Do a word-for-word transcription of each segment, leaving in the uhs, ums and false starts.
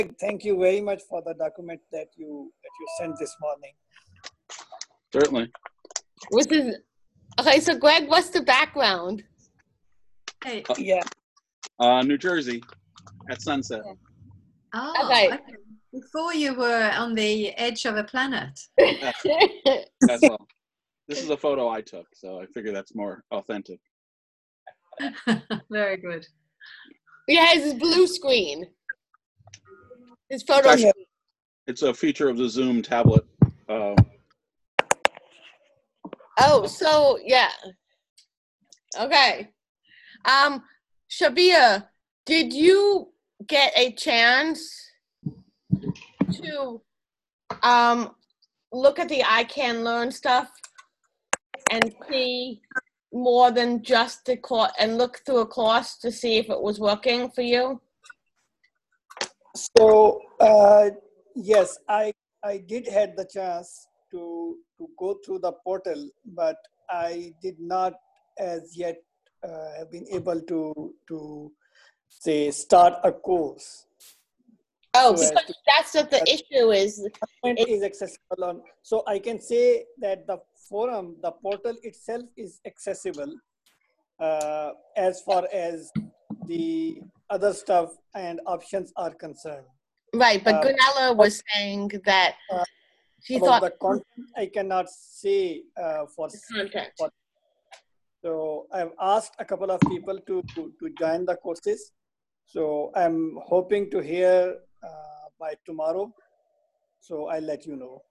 thank you very much for the document that you that you sent this morning. Certainly. Which is okay. So, Greg, what's the background? Hey. Yeah. Uh, New Jersey, at sunset. Oh, Okay. okay. Before you were on the edge of a planet. That's, that's all. This is a photo I took, so I figure that's more authentic. Very good. He has his blue screen. His It's, photo. actually, it's a feature of the Zoom tablet. Um, Oh, so yeah. Okay. Um, Shabia, did you get a chance to um look at the I Can Learn stuff and see more than just the course and look through a course to see if it was working for you? So uh, yes, I I did had the chance to to go through the portal, but I did not as yet uh, have been able to to say start a course. Oh, So as because to- that's what the issue is. It is accessible on, so I can say that the forum, the portal itself is accessible uh, as far as the other stuff and options are concerned. Right, but Uh, Gunella was saying that uh, she About thought the content, I cannot say uh, for, the content. for. So I've asked a couple of people to, to, to join the courses. So I'm hoping to hear uh, by tomorrow. So I'll let you know.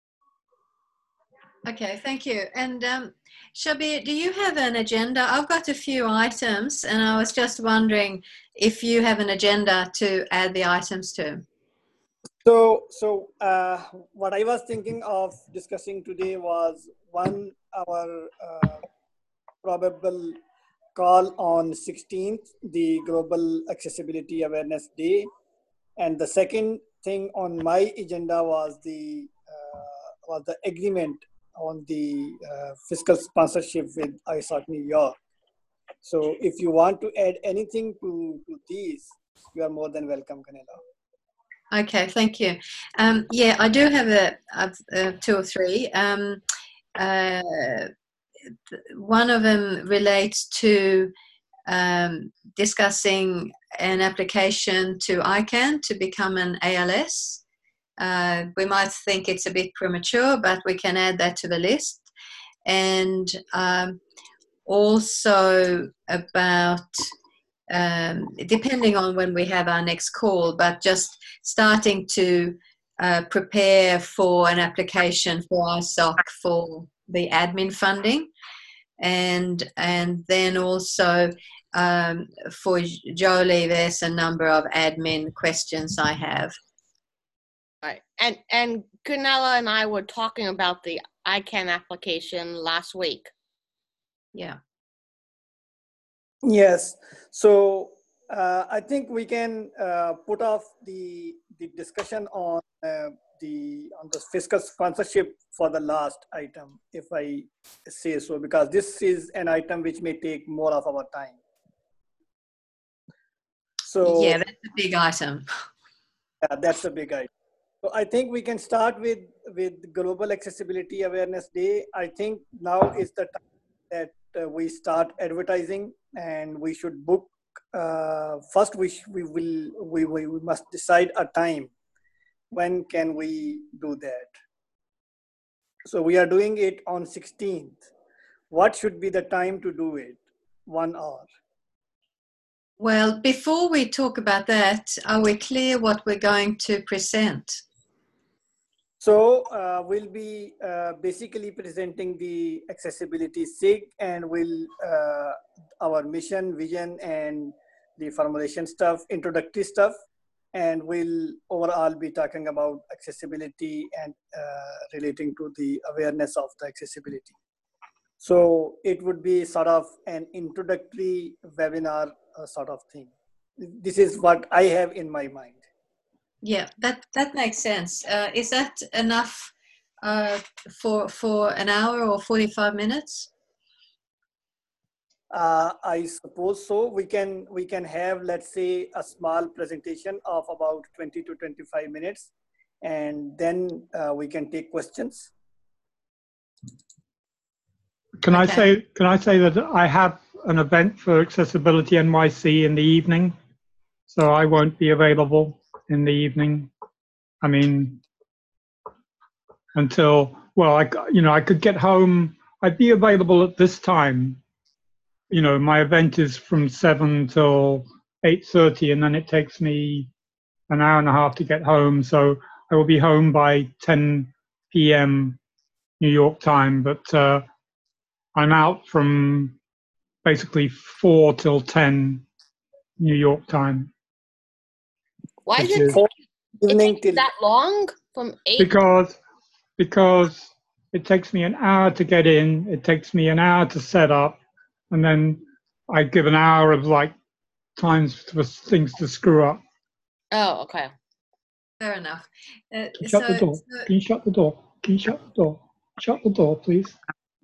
Okay, thank you. And um, Shabir, do you have an agenda? I've got a few items, and I was just wondering if you have an agenda to add the items to. So, so uh, what I was thinking of discussing today was one, our uh, probable call on sixteenth, the Global Accessibility Awareness Day. And the second thing on my agenda was the, uh, was the agreement on the uh, fiscal sponsorship with I S O C New York. So if you want to add anything to, to these, you are more than welcome, Gunella. Okay, thank you. Um, yeah, I do have a, a, a two or three. Um, uh, one of them relates to um, discussing an application to I CAN to become an A L S. Uh, we might think it's a bit premature, but we can add that to the list. And um, also about Um, depending on when we have our next call, but just starting to uh, prepare for an application for I S O C for the admin funding, and and then also um, for Jolie, there's a number of admin questions I have. Right, and and Gunella and I were talking about the I CAN application last week. Yeah. Yes. So uh, I think we can uh, put off the the discussion on uh, the on the fiscal sponsorship for the last item, if I say so, because this is an item which may take more of our time. So Yeah, that's a big item. yeah, that's a big item. So I think we can start with with Global Accessibility Awareness Day. I think now is the time that uh, we start advertising, and we should book. Uh, first, we sh- we will we, we we must decide a time. When can we do that? So we are doing it on sixteenth. What should be the time to do it? One hour. Well, before we talk about that, are we clear what we're going to present? So uh, we'll be uh, basically presenting the accessibility S I G, and we'll uh, our mission, vision, and the formulation stuff, introductory stuff, and we'll overall be talking about accessibility and uh, relating to the awareness of the accessibility. So it would be sort of an introductory webinar uh, sort of thing. This is what I have in my mind. Yeah, that, that makes sense. Uh, is that enough uh, for, for an hour or forty-five minutes? Uh, I suppose so. We can we can have, let's say, a small presentation of about twenty to twenty-five minutes, and then uh, we can take questions. Can I Okay. say, can I say that I have an event for Accessibility N Y C in the evening, so I won't be available in the evening. I mean, until, well, I, c- you know, I could get home, I'd be available at this time. You know, my event is from seven till eight thirty, and then it takes me an hour and a half to get home. So I will be home by ten p m New York time, but uh, I'm out from basically four till ten New York time. Why does Which it is- take, it Evening takes you till that long from eight? Because, because it takes me an hour to get in, it takes me an hour to set up, and then I give an hour of like times for things to screw up. Oh, okay. Fair enough. Uh, Shut the so, door. so Can you shut the door? Can you shut the door? Shut the door, please.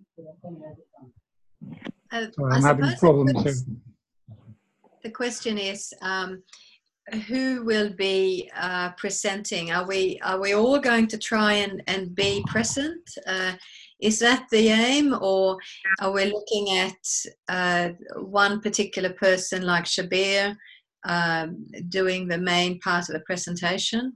uh, Sorry, I I'm having suppose problems the, here. ques- the question is, um, who will be uh, presenting? Are we are we all going to try and, and be present? Uh, is that the aim, or are we looking at uh, one particular person like Shabir um, doing the main part of the presentation?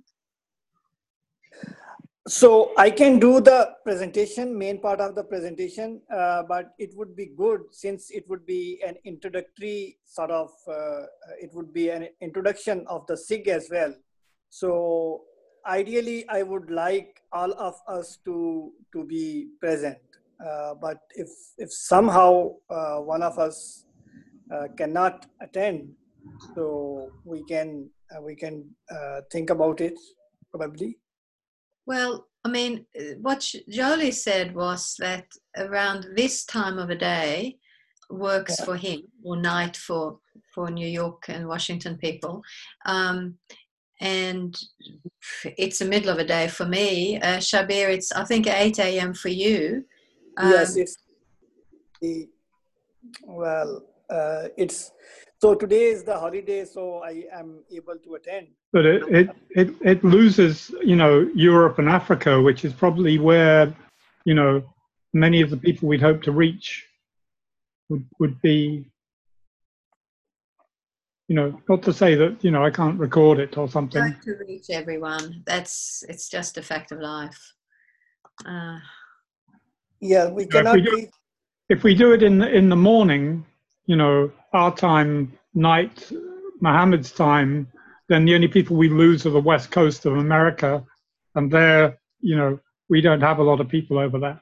So I can do the presentation, main part of the presentation, uh, but it would be good since it would be an introductory sort of, uh, it would be an introduction of the S I G as well. So ideally, I would like all of us to, to be present. Uh, but if, if somehow uh, one of us uh, cannot attend, so we can, uh, we can uh, think about it probably. Well, I mean, uh, what Sh- Jolie said was that around this time of the day works Yeah. for him, or night for for New York and Washington people, um, and it's the middle of the day for me. Uh, Shabir, it's I think eight a m for you. Yes, Um, it's the, well, uh, it's, so today is the holiday, so I am able to attend. But it, it, it, it loses, you know, Europe and Africa, which is probably where, you know, many of the people we'd hope to reach would, would be, you know, not to say that, you know, I can't record it or something. trying to reach everyone. That's it's just a fact of life. Uh, Yeah, we If cannot we do, reach, if we do it in, the- in the morning, you know, our time, night, Mohammed's time, then the only people we lose are the west coast of America. And there, you know, we don't have a lot of people over there.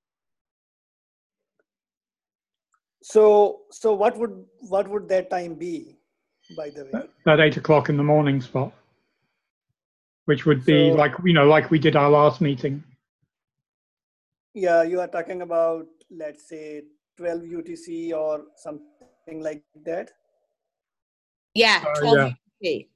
so, so what would, what would that time be, by the way? That eight o'clock in the morning spot, which would be So, like, you know, like we did our last meeting. yeah, you are talking about, let's say, twelve U T C or something like that. Yeah, Uh, twelve yeah. U T C.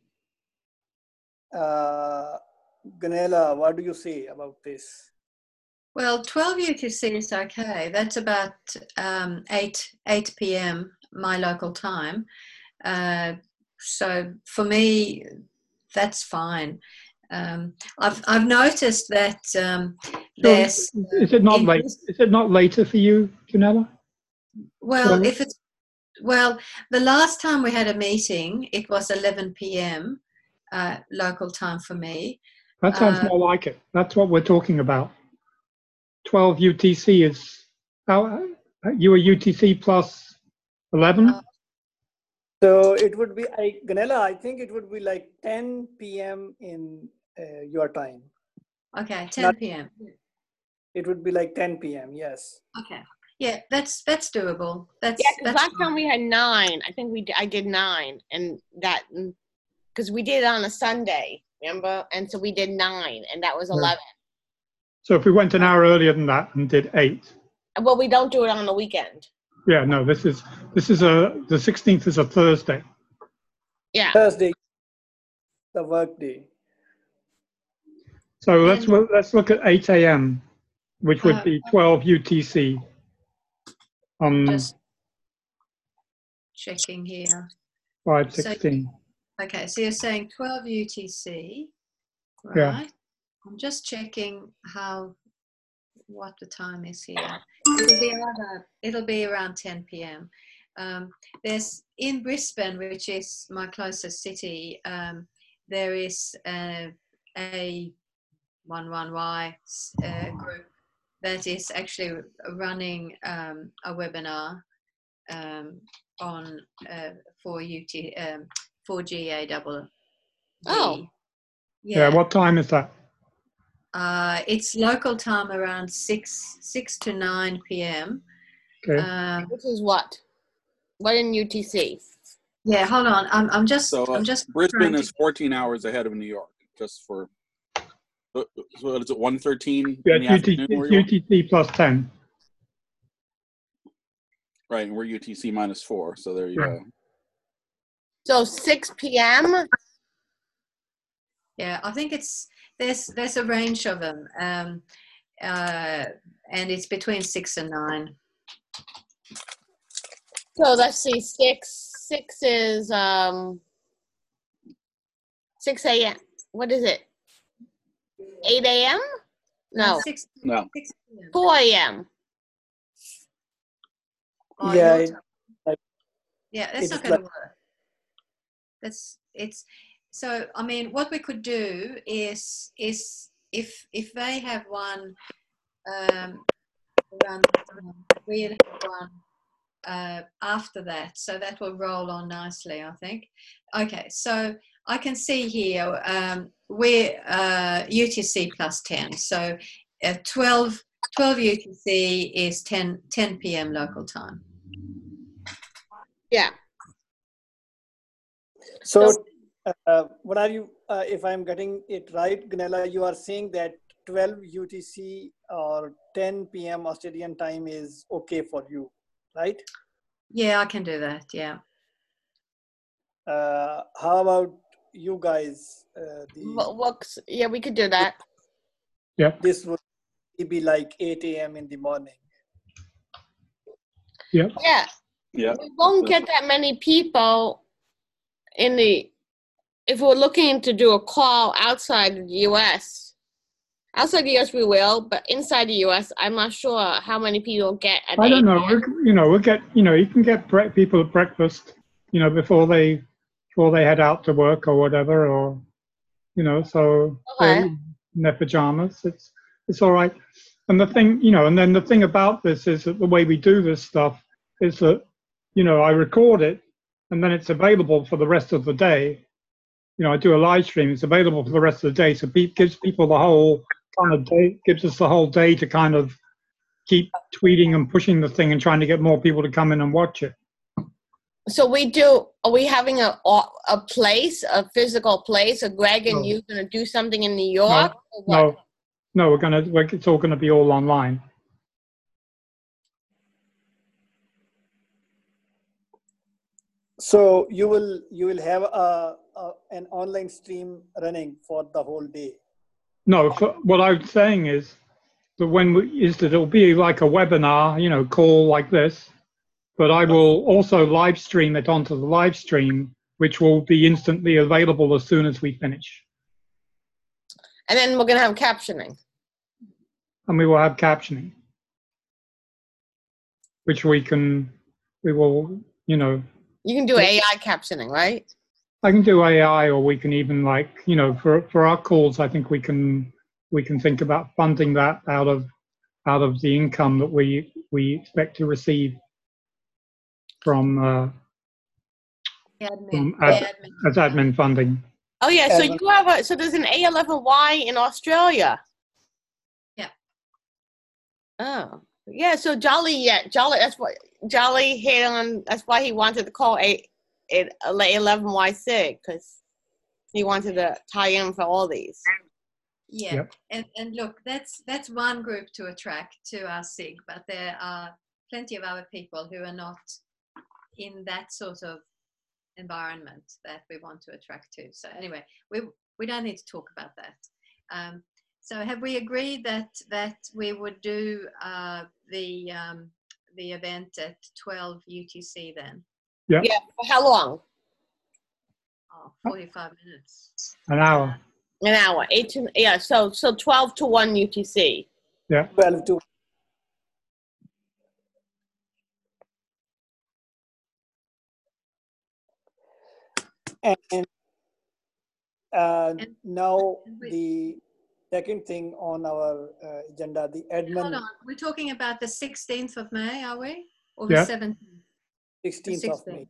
Uh, Ganela, what do you say about this? Well, twelve U T C is okay. That's about um, eight eight p m my local time. Uh, so for me, that's fine. Um, I've I've noticed that um, So there's is it not in late? this- Is it not later for you, Janella? well, Well- if it's well, the last time we had a meeting, it was eleven p m uh, local time for me. That sounds Uh, more like it. That's what we're talking about. twelve U T C is, how, you were U T C plus eleven? Uh, So it would be, I, Ganela, I think it would be like ten P M in uh, your time. okay, ten Not- p m It would be like ten P M, yes. Okay, yeah, that's that's doable. That's Yeah, because that's last time we had nine. I think we d- I did nine, and that because we did it on a Sunday, remember? And so we did nine, and that was Yeah. eleven. So if we went an hour earlier than that and did eight, Well, we don't do it on the weekend. yeah, no, this is, this is a, the sixteenth is a Thursday. Yeah. Thursday, the work day. So let's, And- wo- let's look at eight A M, which would Uh, be twelve U T C on just checking here. five So, sixteen. okay, so you're saying twelve U T C, right? Yeah. I'm just checking how, what the time is here. It'll be around, it'll be around ten p m Um, there's in Brisbane, which is my closest city, um, there is a, a one one Y uh, group that is actually running um, a webinar um, on uh, for U T um, for G A double D. Oh. Yeah. Yeah, What time is that? uh, it's local time around six six to nine p m Okay. Um, Which is what? What in U T C? yeah, hold on. I'm I'm just So uh, I'm just Brisbane trying to- is fourteen hours ahead of New York, just for. So what is it, one thirteen Yeah, in the U T C, afternoon where you U are? T C plus ten. Right, and we're U T C minus four, so there you Yeah. go. So six p m? Yeah, I think it's there's there's a range of them, um, uh, and it's between six and nine. So let's see, six, six is, um, six a m. What is it? eight a m? No, six, No. six p m four a m. Oh, Yeah, your it- time. like, Yeah, that's it not is going to like- work. That's it's so. I mean, what we could do is is if if they have one um, around we'd have one uh, after that, so that will roll on nicely, I think. Okay, so I can see here um, we're uh, U T C plus ten, so uh, twelve, twelve U T C is ten, ten p m local time. Yeah. So, uh, what are you, uh, if I'm getting it right, Gunilla, you are saying that twelve U T C or ten p m Australian time is okay for you, right? Yeah, I can do that. Yeah. Uh, how about you guys? Uh, Wo- the, Works, yeah, we could do that. Yep. this would be like eight a m in the morning. Yep. Yeah, Yeah. we won't get that many people in the, if we're looking to do a call outside the U S. Outside the U S we will, but inside the U S, I'm not sure how many people get at I don't eight know. a m. We'll, you know, we'll get, you know, you can get bre- people at breakfast, you know, before they, before they head out to work or whatever, or, you know, so they're Okay. in their pajamas. It's, it's all right. And the thing, you know, and then the thing about this is that the way we do this stuff is that, you know, I record it and then it's available for the rest of the day. You know, I do a live stream, it's available for the rest of the day. So it gives people the whole kind of day, gives us the whole day to kind of keep tweeting and pushing the thing and trying to get more people to come in and watch it. So we do, are we having a, a place, a physical place? Are Greg and No. you going to do something in New York? or what? No, no, we're gonna, we're, it's all gonna be all online. So you will you will have a, a an online stream running for the whole day. No, for, what I'm saying is that when we, is that it'll be like a webinar, you know, call like this, but I will also live stream it onto the live stream, which will be instantly available as soon as we finish. And then we're going to have captioning. And we will have captioning, which we can, we will, you know, You can do A I captioning, right? I can do A I, or we can even like, you know, for, for our calls, I think we can, we can think about funding that out of, out of the income that we, we expect to receive from, uh, Admin. from ad, admin. as admin funding. Oh, yeah. So Admin. you have a, so there's an A eleven Y in Australia. Yeah. Oh, yeah. So Jolly, yeah, Jolly, that's what Jolly hit on. That's why he wanted to call a, it A eleven Y SIG, because he wanted to tie in for all these. Yeah, Yep. and and look, that's that's one group to attract to our SIG, but there are plenty of other people who are not in that sort of environment that we want to attract to. So anyway, we we don't need to talk about that. Um, so have we agreed that that we would do uh, the um, the event at twelve U T C then? Yeah. Yeah. For how long? Oh, forty-five minutes. An hour. An hour. Eight to yeah. So so twelve to one U T C. Yeah. twelve to and uh, And- now and we- the second thing on our uh, agenda, the Hold admin on, we're talking about the sixteenth of May, are we? Or the Yeah. seventeenth? sixteenth of May.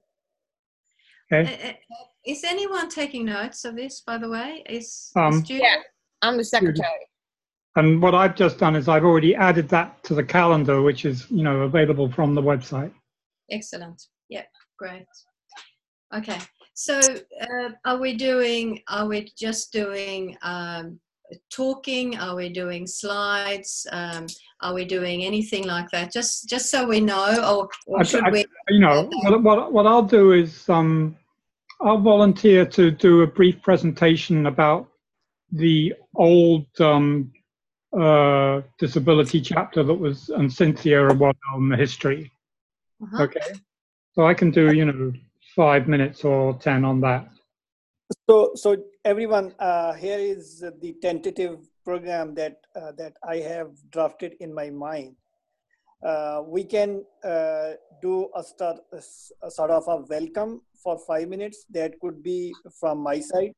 Okay. Is anyone taking notes of this, by the way? Is, Um, is Judy? Yeah. I'm the secretary. And what I've just done is I've already added that to the calendar, which is, you know, available from the website. Excellent. Yeah, great. Okay. So uh, are we doing, are we just doing um, talking? Are we doing slides? Um, are we doing anything like that? Just just so we know, or, or I- should I- we? You know, what, what, what I'll do is um, I'll volunteer to do a brief presentation about the old um, uh, disability chapter that was, and Cynthia was on the history. Uh-huh. Okay. So I can do, you know, five minutes or ten on that. So, so everyone, uh, here is the tentative program that uh, that I have drafted in my mind. Uh, we can uh, do a, start, a, s- a sort of a welcome for five minutes. That could be from my side.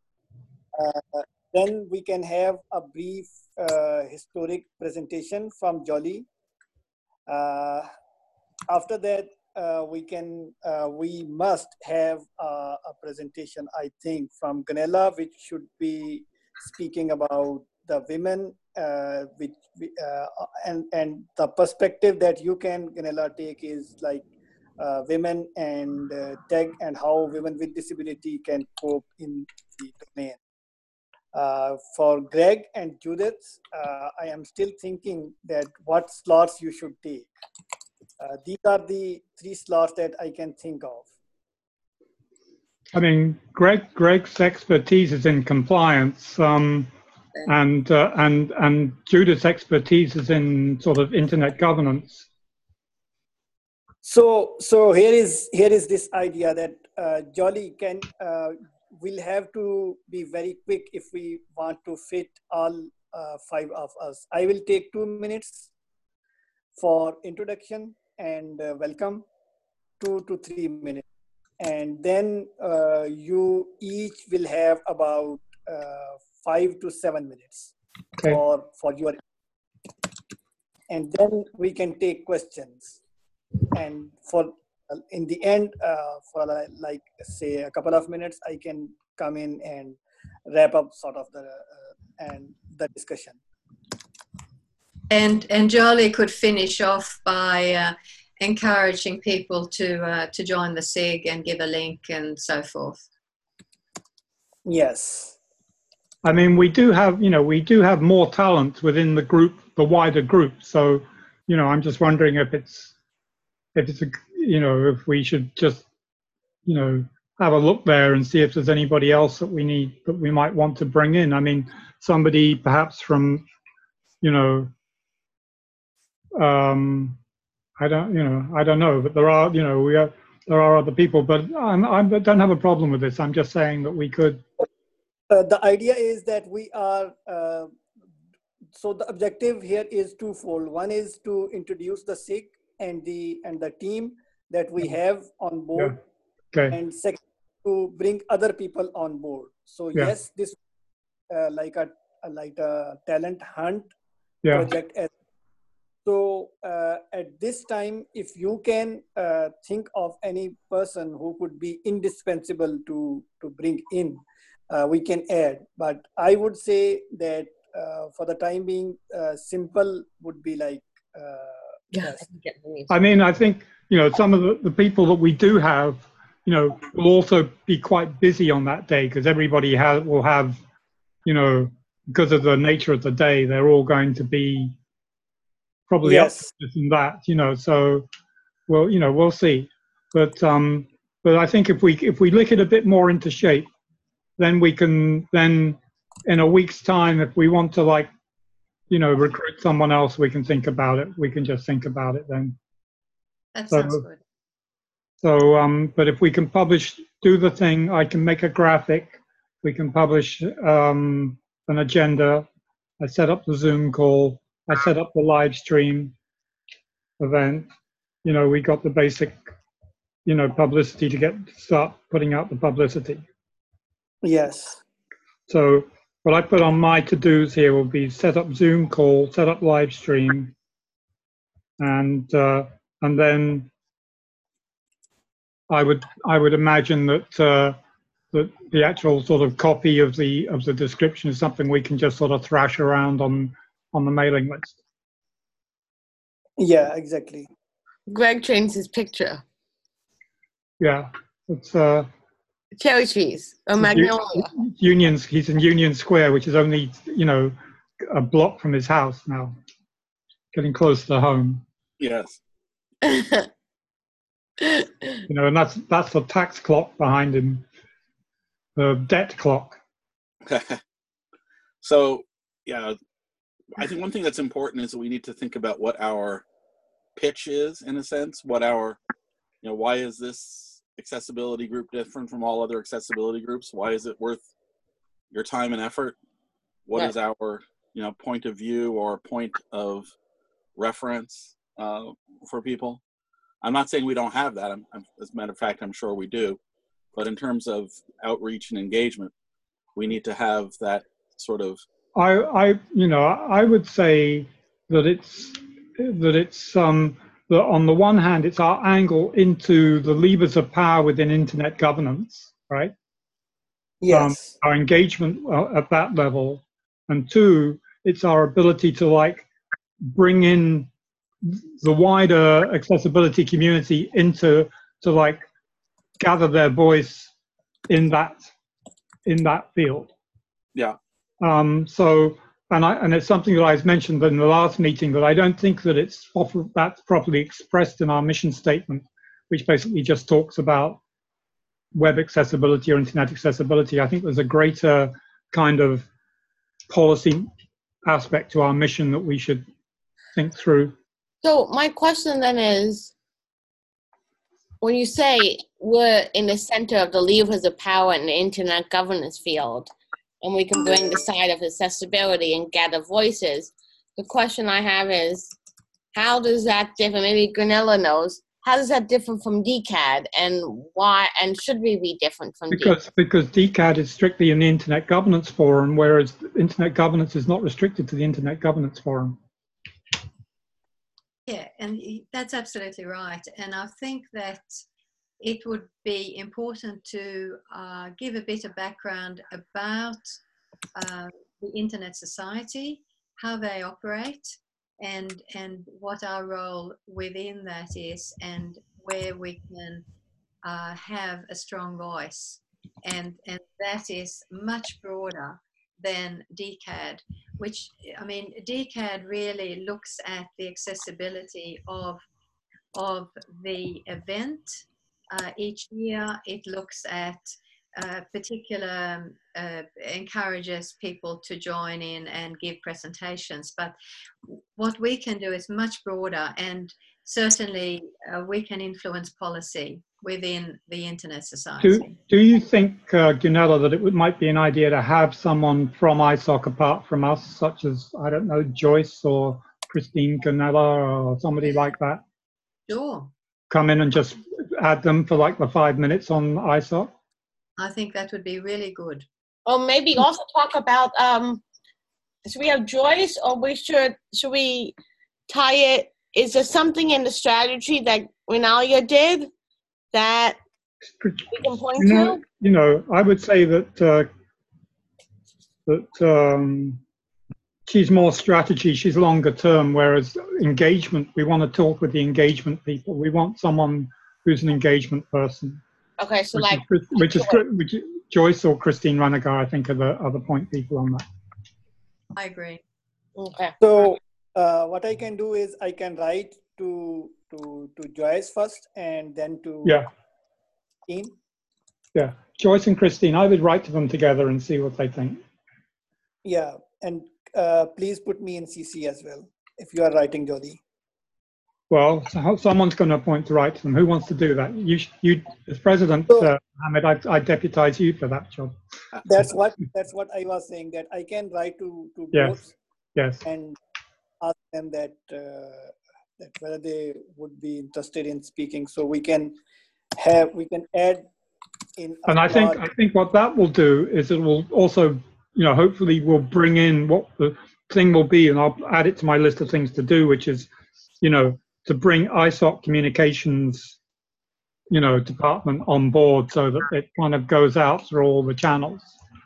Uh, then we can have a brief uh, historic presentation from Jolly. Uh, after that, uh, we can uh, we must have uh, a presentation, I think, from Ganella, which should be speaking about the women, uh, which we- uh, and and the perspective that you can, Ganella, take is like uh, women and uh, tech and how women with disability can cope in the domain. Uh, for Greg and Judith, uh, I am still thinking that what slots you should take. Uh, these are the three slots that I can think of. I mean, Greg, Greg's expertise is in compliance, um, and uh, and and Judith's expertise is in sort of internet governance. So, so here is here is this idea that uh, Jolly can uh, will have to be very quick if we want to fit all uh, five of us. I will take two minutes for introduction and uh, welcome, two to three minutes, and then uh, you each will have about uh, five to seven minutes Okay. for for your, and then we can take questions. And for in the end, uh, for like, like say a couple of minutes, I can come in and wrap up sort of the uh, and the discussion. And and Jolie could finish off by uh, encouraging people to uh, to join the S I G and give a link and so forth. Yes. I mean, we do have, you know, we do have more talent within the group, the wider group. So, you know, I'm just wondering if it's, if it's, a, you know, if we should just, you know, have a look there and see if there's anybody else that we need, that we might want to bring in. I mean, somebody perhaps from, you know, um, I don't, you know, I don't know, but there are, you know, we are, there are other people, but I'm, I don't have a problem with this. I'm just saying that we could. Uh, the idea is that we are, uh, so the objective here is twofold. One is to introduce the S I G and the and the team that we have on board. Yeah. Okay. And second, to bring other people on board. So Yeah. yes, this uh, like a like a talent hunt Yeah. project. As so uh, at this time, if you can uh, think of any person who could be indispensable to to bring in, uh, we can add. But I would say that uh, for the time being, uh, simple would be like uh, best. I mean, I think, you know, some of the, the people that we do have, you know, will also be quite busy on that day because everybody has, will have, you know, because of the nature of the day, they're all going to be probably Yes. up to this and that, you know, so, well, you know, we'll see. But, um, but I think if we, if we lick it a bit more into shape, then we can, then in a week's time, if we want to like, you know, recruit someone else, we can think about it. We can just think about it then. That So- sounds good. So, um, but if we can publish, do the thing, I can make a graphic, we can publish um, an agenda, I set up the Zoom call, I set up the live stream event, you know, we got the basic, you know, publicity to get, start putting out the publicity. Yes. So what I put on my to-dos here will be set up Zoom call, set up live stream, and uh, and then I would I would imagine that uh, that the actual sort of copy of the of the description is something we can just sort of thrash around on on the mailing list. Yeah, exactly. Greg changed his picture. Yeah, it's uh, Cherry trees or magnolia. Unions. He's in Union Square, which is only, you know, a block from his house now, getting close to home. Yes. You know, and that's that's the tax clock behind him, the debt clock. So, yeah, I think one thing that's important is that we need to think about what our pitch is, in a sense, what our, you know, why is this accessibility group different from all other accessibility groups? Why is it worth your time and effort? What Right. is our, you know, point of view or point of reference uh, for people? I'm not saying we don't have that. I'm, I'm, as a matter of fact, I'm sure we do. But in terms of outreach and engagement, we need to have that sort of. I, I, you know, I would say that it's that it's um that on the one hand, it's our angle into the levers of power within internet governance, right? Yes. Um, our engagement uh, at that level, and two, it's our ability to like bring in the wider accessibility community into to like gather their voice in that in that field. Yeah. Um, so, and I and it's something that I mentioned in the last meeting, that I don't think that it's that's properly expressed in our mission statement, which basically just talks about web accessibility or internet accessibility. I think there's a greater kind of policy aspect to our mission that we should think through. So my question then is, when you say we're in the center of the levers of power in the internet governance field, and we can bring the side of accessibility and gather voices, the question I have is, how does that differ? Maybe Gunilla knows. How does that differ from D C A D, and why? And should we be different from Because D C A D? because D C A D is strictly in the Internet Governance Forum, whereas Internet Governance is not restricted to the Internet Governance Forum. Yeah, and that's absolutely right. And I think that it would be important to uh, give a bit of background about uh, the Internet Society, how they operate, and and what our role within that is, and where we can uh, have a strong voice. And, and that is much broader than D C A D, which, I mean, D C A D really looks at the accessibility of, of the event. Uh, each year it looks at uh, particular, uh, encourages people to join in and give presentations. But what we can do is much broader, and certainly uh, we can influence policy within the Internet Society. Do, do you think, uh, Gunilla, that it would, might be an idea to have someone from I S O C apart from us, such as, I don't know, Joyce or Christine Gunilla or somebody like that? Sure. Come in and just add them for like the five minutes on I S O C? I think that would be really good. Or maybe also talk about, um, should we have Joyce, or we should, should we tie it, is there something in the strategy that Renalia did that we can point You know, to? you know, I would say that uh, that um, she's more strategy, she's longer term, whereas engagement, we want to talk with the engagement people. We want someone who's an engagement person. Okay, so Which like, is, which is, which is Joyce or Christine Renegar, I think, are the, are the point people on that. I agree. okay. So uh, what I can do is I can write to to to Joyce first, and then to Yeah, Christine. yeah. Joyce and Christine, I would write to them together and see what they think. Yeah, and uh, please put me in C C as well if you are writing, Jody. Well, so someone's going to appoint to write to them. Who wants to do that? You, you as president, So- uh, Mohammed, I, I deputize you for that job. That's what that's what I was saying, that I can write to to Yes. both Yes. and ask them that uh, that whether they would be interested in speaking, so we can have we can add in. a And I think clause- I think what that will do is it will also, you know, hopefully will bring in what the thing will be, and I'll add it to my list of things to do, which is, you know, to bring I S O C communications, you know, department on board so that it kind of goes out through all the channels.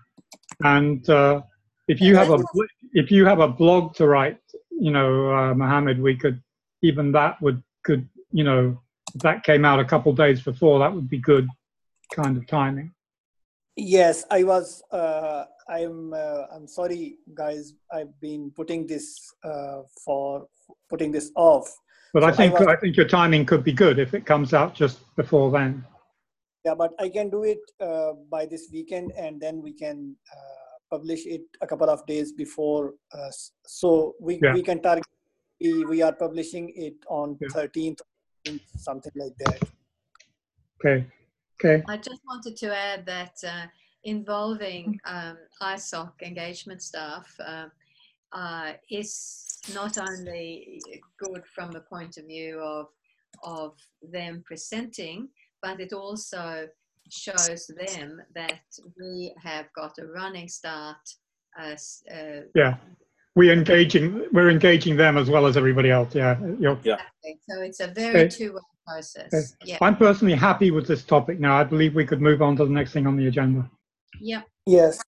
And uh, if you have a if you have a blog to write, you know, uh, Mohammed, we could even that would could you know, if that came out a couple days before, that would be good kind of timing. Yes, I was. Uh, I'm. Uh, I'm sorry, guys. I've been putting this uh, for putting this off. But I So I think was- I think your timing could be good if it comes out just before then. Yeah, but I can do it uh, by this weekend, and then we can uh, publish it a couple of days before. Uh, s- so we Yeah. we can target. We, we are publishing it on Yeah. thirteenth, something like that. Okay. Okay. I just wanted to add that uh, involving um, I S O C engagement staff uh, uh, is not only good from the point of view of of them presenting, but it also shows them that we have got a running start. As, uh, Yeah. We engaging we're engaging them as well as everybody else. Yeah. You're, so it's a very Okay. two-way process. Okay. Yeah. I'm personally happy with this topic now. I believe we could move on to the next thing on the agenda. Yep. Yes.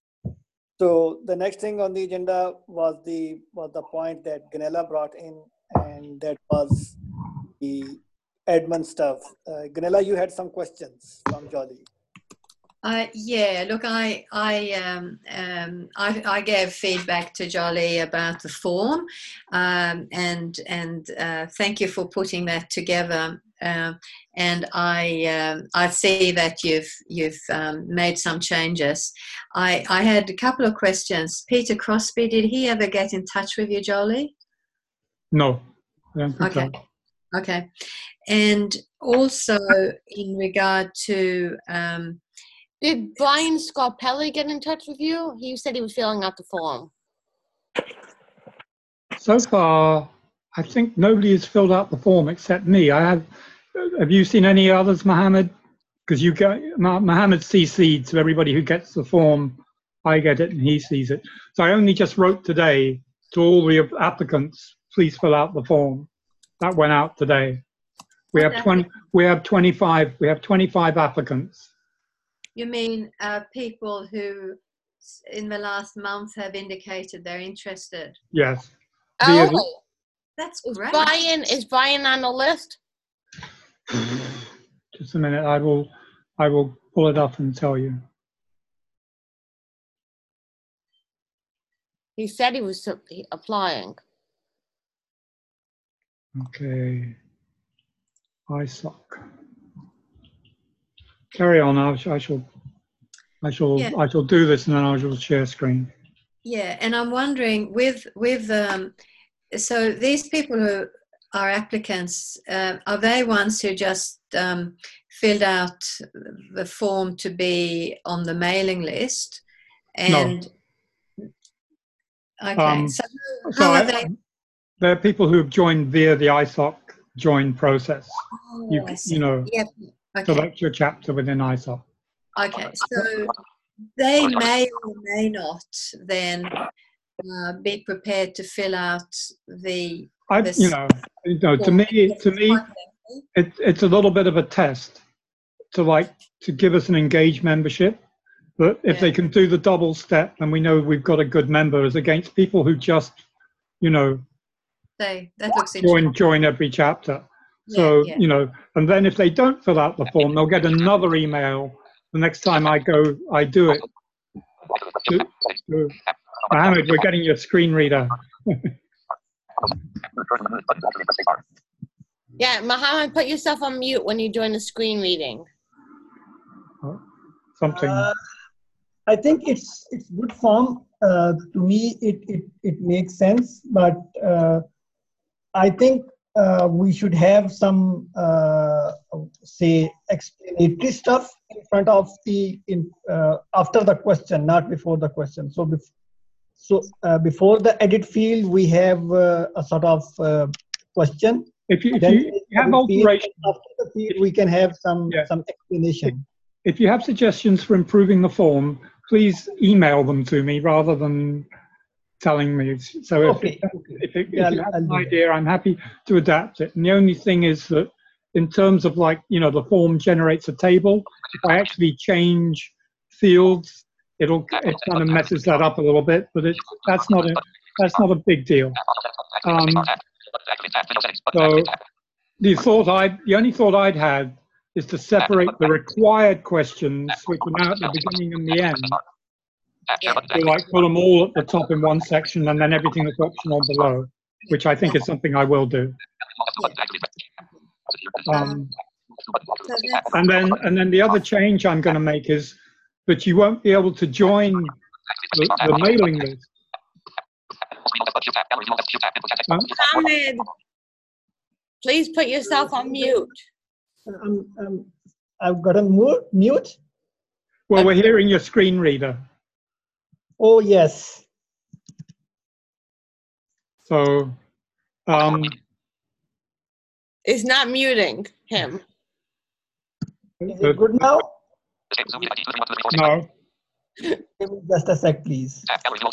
So the next thing on the agenda was the was the point that Gunilla brought in, and that was the admin stuff. Uh, Gunilla, you had some questions from Jolly. Uh, yeah, look, I I, um, um, I I gave feedback to Jolly about the form, um, and and uh, thank you for putting that together. Uh, and I um, I see that you've you've um, made some changes. I I had a couple of questions. Peter Crosby, did he ever get in touch with you, Jolly? No. I don't think Okay. so. Okay, and also in regard to. Um, Did Brian Scarpelli get in touch with you? He said he was filling out the form. So far, I think nobody has filled out the form except me. I have. Have you seen any others, Mohammed? Because you get Mohammed C C'd, so everybody who gets the form, I get it and he sees it. So I only just wrote today to all the applicants, please fill out the form. That went out today. We have twenty. We have twenty-five. We have twenty-five applicants. You mean uh, people who in the last month have indicated they're interested? Yes. Via the- Oh, That's is great. Brian, is Brian on the list? Just a minute. I will. I will pull it up and tell you. He said he was sup- he- applying. Okay. I S O C. Carry on. I, sh- I shall. I shall. Yeah. I shall do this, and then I shall share screen. Yeah, and I'm wondering with with um, so these people who are applicants, uh, are they ones who just um, filled out the form to be on the mailing list? And okay, Um, so how, So how I, are they? there are people who have joined via the I S O C join process. You, Oh, I c- see. you know, Yep. so Okay. that's your chapter within I S O C. Okay, so they may or may not then uh, be prepared to fill out the. I, This- you know, you know, to form. me, It's to me, quite lengthy. it, it's a little bit of a test to like to give us an engaged membership. But if they Yeah. can do the double step, then we know we've got a good member, as against people who just, you know, They, that looks interesting. join join every chapter. Yeah, So, yeah. you know, and then if they don't fill out the form, they'll get another email the next time I go, I do it. To, to, Mohammed, we're getting your screen reader. Yeah, Mohammed, put yourself on mute when you're doing the screen reading. Something. Uh, I think it's it's good form. Uh, to me, it, it it makes sense, but uh, I think uh, we should have some, uh, say, explanatory stuff in front of the, in uh, after the question, not before the question. So, bef so uh, before the edit field, we have uh, a sort of uh, question. If you, if Then you have field, alterations, after the field, we can have some Yeah. some explanation. if you have suggestions for improving the form, please email them to me rather than telling me. So if, Okay. it, okay. if, it, Yeah, if you I'll- have I'll an do that. idea, I'm happy to adapt it. And the only thing is that in terms of like, you know, the form generates a table. If I actually change fields, it'll, it kind of messes that up a little bit, but it's, that's not a, that's not a big deal. Um, so the thought I, the only thought I'd had is to separate the required questions, which are now at the beginning and the end, Yeah. to like put them all at the top in one section and then everything that's optional below, which I think is something I will do. Um, So that's, and then, and then the other change I'm going to make is that you won't be able to join the, the mailing list. Um, Ahmed, please put yourself on mute. Um, um, I've got a mute. mute. well, we're hearing your screen reader. Oh yes. So, um, It's not muting him. Is it good now? no, Give me just a sec, please.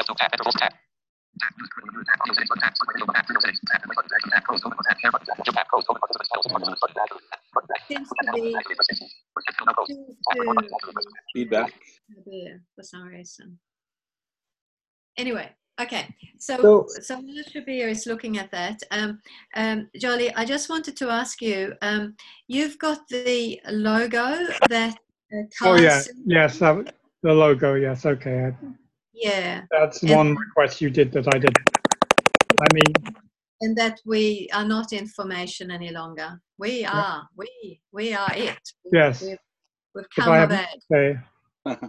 seems to be seems to Feedback. be there for some reason. Anyway, okay. So, So- so Mona Shabir is looking at that. Um, um, Jolly, I just wanted to ask you. Um, you've got the logo that. Uh, oh yeah, ties- yes, uh, the logo, yes, okay. Yeah, That's And- one request you did that I did. I mean, and that we are not information any longer. We are. We we are it. Yes. We've, we've if come I of haven't, age. okay.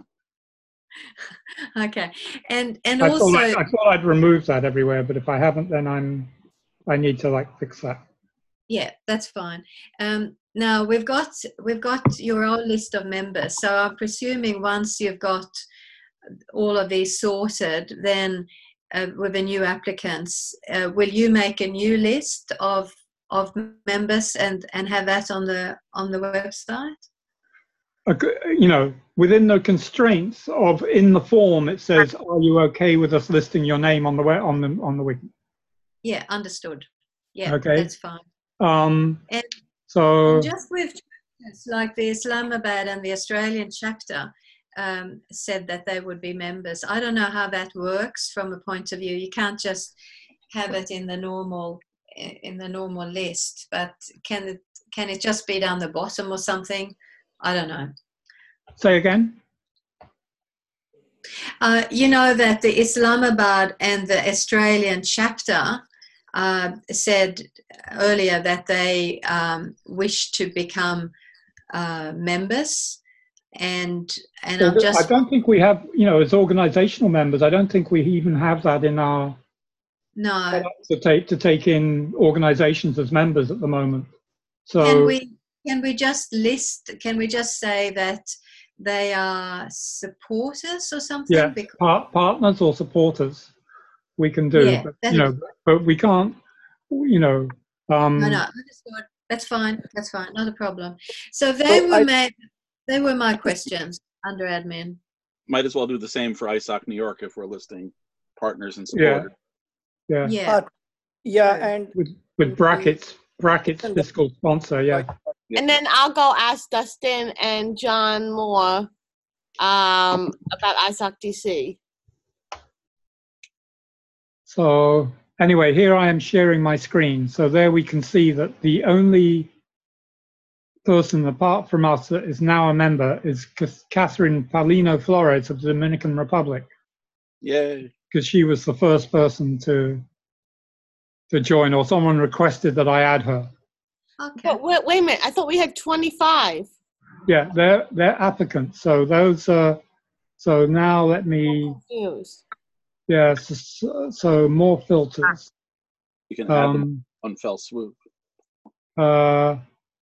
Okay, and and I also. thought I, I thought I'd remove that everywhere, but if I haven't, then I'm, I need to like fix that. Yeah, that's fine. Um, now we've got we've got your own list of members. So I'm presuming once you've got all of these sorted, then uh, with the new applicants, uh, will you make a new list of of members and and have that on the on the website? Okay, you know, within the constraints of in the form, it says, "Are you okay with us listing your name on the we- on the on the wiki?" Yeah, understood. Yeah, Okay. that's fine. Um, And- so And just with chapters like the Islamabad and the Australian chapter um, said that they would be members. I don't know how that works from a point of view. You can't just have it in the normal in the normal list, but can it can it just be down the bottom or something? I don't know. say again. Uh, you know that the Islamabad and the Australian chapter uh, said earlier that they um, wish to become uh, members, and and I'm I just don't think we have, you know, as organizational members, I don't think we even have that in our no. to take to take in organizations as members at the moment. So Can we can we just list? Can we just say that they are supporters or something? yeah, Because, par- partners or supporters we can do, Yeah, but, that you is- know, but we can't, you know. Um, no, no, understood. That's fine. That's fine. Not a problem. So they So were I- made. They were my questions under admin. Might as well do the same for I S O C New York if we're listing partners and Yeah. supporters. yeah, Yeah. Uh, yeah, and with with brackets, brackets fiscal sponsor. Yeah. And then I'll go ask Dustin and John more um, about I S O C D C. So anyway, here I am sharing my screen. So there we can see that the only person apart from us that is now a member is Cas- Catherine Paulino Flores of the Dominican Republic, Yay. because she was the first person to to join, or someone requested that I add her. Okay. But wait, wait a minute. I thought we had twenty-five. Yeah, they're they're applicants. So those are. So now let me. Confused. Yeah. So, so more filters. You can add them Um, on fell swoop. Uh,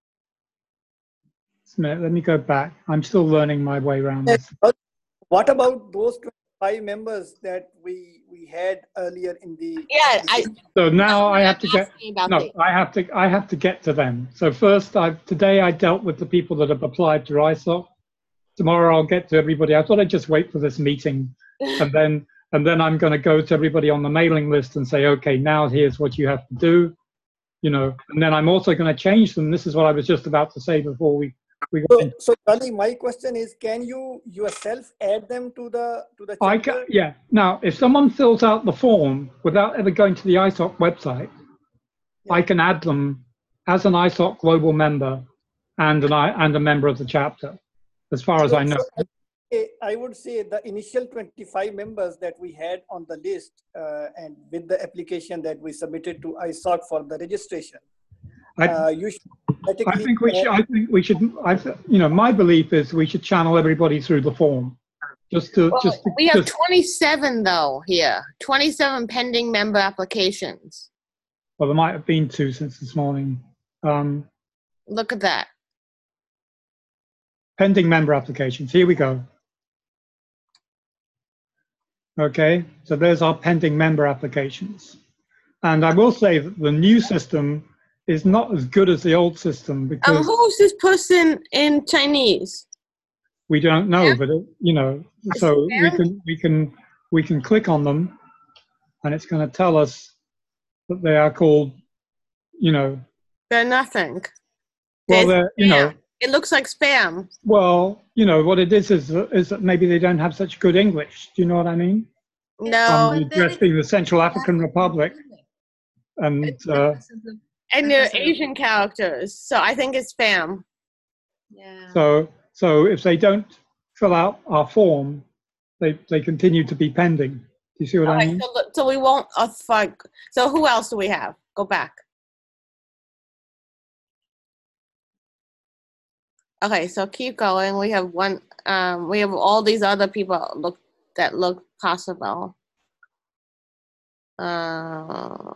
just a minute, let me go back. I'm still learning my way around this. But what about those twenty-five members that we we had earlier in the? Yeah, I, So now I I'm have to get, asking about no, the- I have to, I have to get to them. So first, I today I dealt with the people that have applied to I S O C. Tomorrow I'll get to everybody. I thought I'd just wait for this meeting, and then and then I'm going to go to everybody on the mailing list and say, okay, now here's what you have to do, you know. And then I'm also going to change them. This is what I was just about to say before we we got So, into. so Kali, my question is, can you yourself add them to the to the I chapter? can, yeah. Now, if someone fills out the form without ever going to the I S O C website, Yeah. I can add them as an I S O C global member and an I and a member of the chapter, as far as So- I know. so I, I would say the initial twenty-five members that we had on the list, uh, and with the application that we submitted to I S O C for the registration, I, uh, you should I automatically think we should. add- I think we should. I, th- you know, my belief is we should channel everybody through the form, just to Well, just. To, we have just twenty-seven though here, twenty-seven pending member applications. well, there might have been two since this morning. Um, Look at that. pending member applications. Here we go. Okay, so there's our pending member applications, and I will say that the new system is not as good as the old system Um, because who's this person in Chinese? we don't know, Yeah. but it, you know, so we Yeah. can we can we can click on them, and it's going to tell us that they are called, you know, They're nothing. well, There's they're you know, spam. It looks like spam. well, you know, what it is is that- is that maybe they don't have such good English. Do you know what I mean? No, Um, the address being the Central African Republic, and uh, and they're Asian characters, so I think it's spam. Yeah. so so if they don't fill out our form, they they continue to be pending. Do you see what I Okay, mean? so, look- so we won't. Uh, fuck. So who else do we have? Go back. Okay, so keep going. We have one. Um, we have all these other people look that look possible. Uh,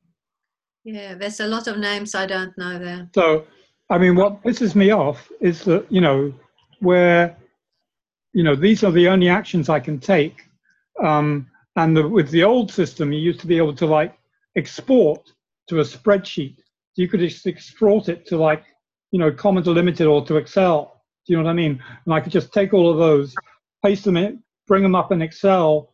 Yeah, there's a lot of names I don't know there. So, I mean, what pisses me off is that, you know, where, you know, these are the only actions I can take. Um, and the, with the old system, you used to be able to like export to a spreadsheet. You could just export it to like, you know, Comma Delimited or to Excel. Do you know what I mean? And I could just take all of those, paste them in, bring them up in Excel,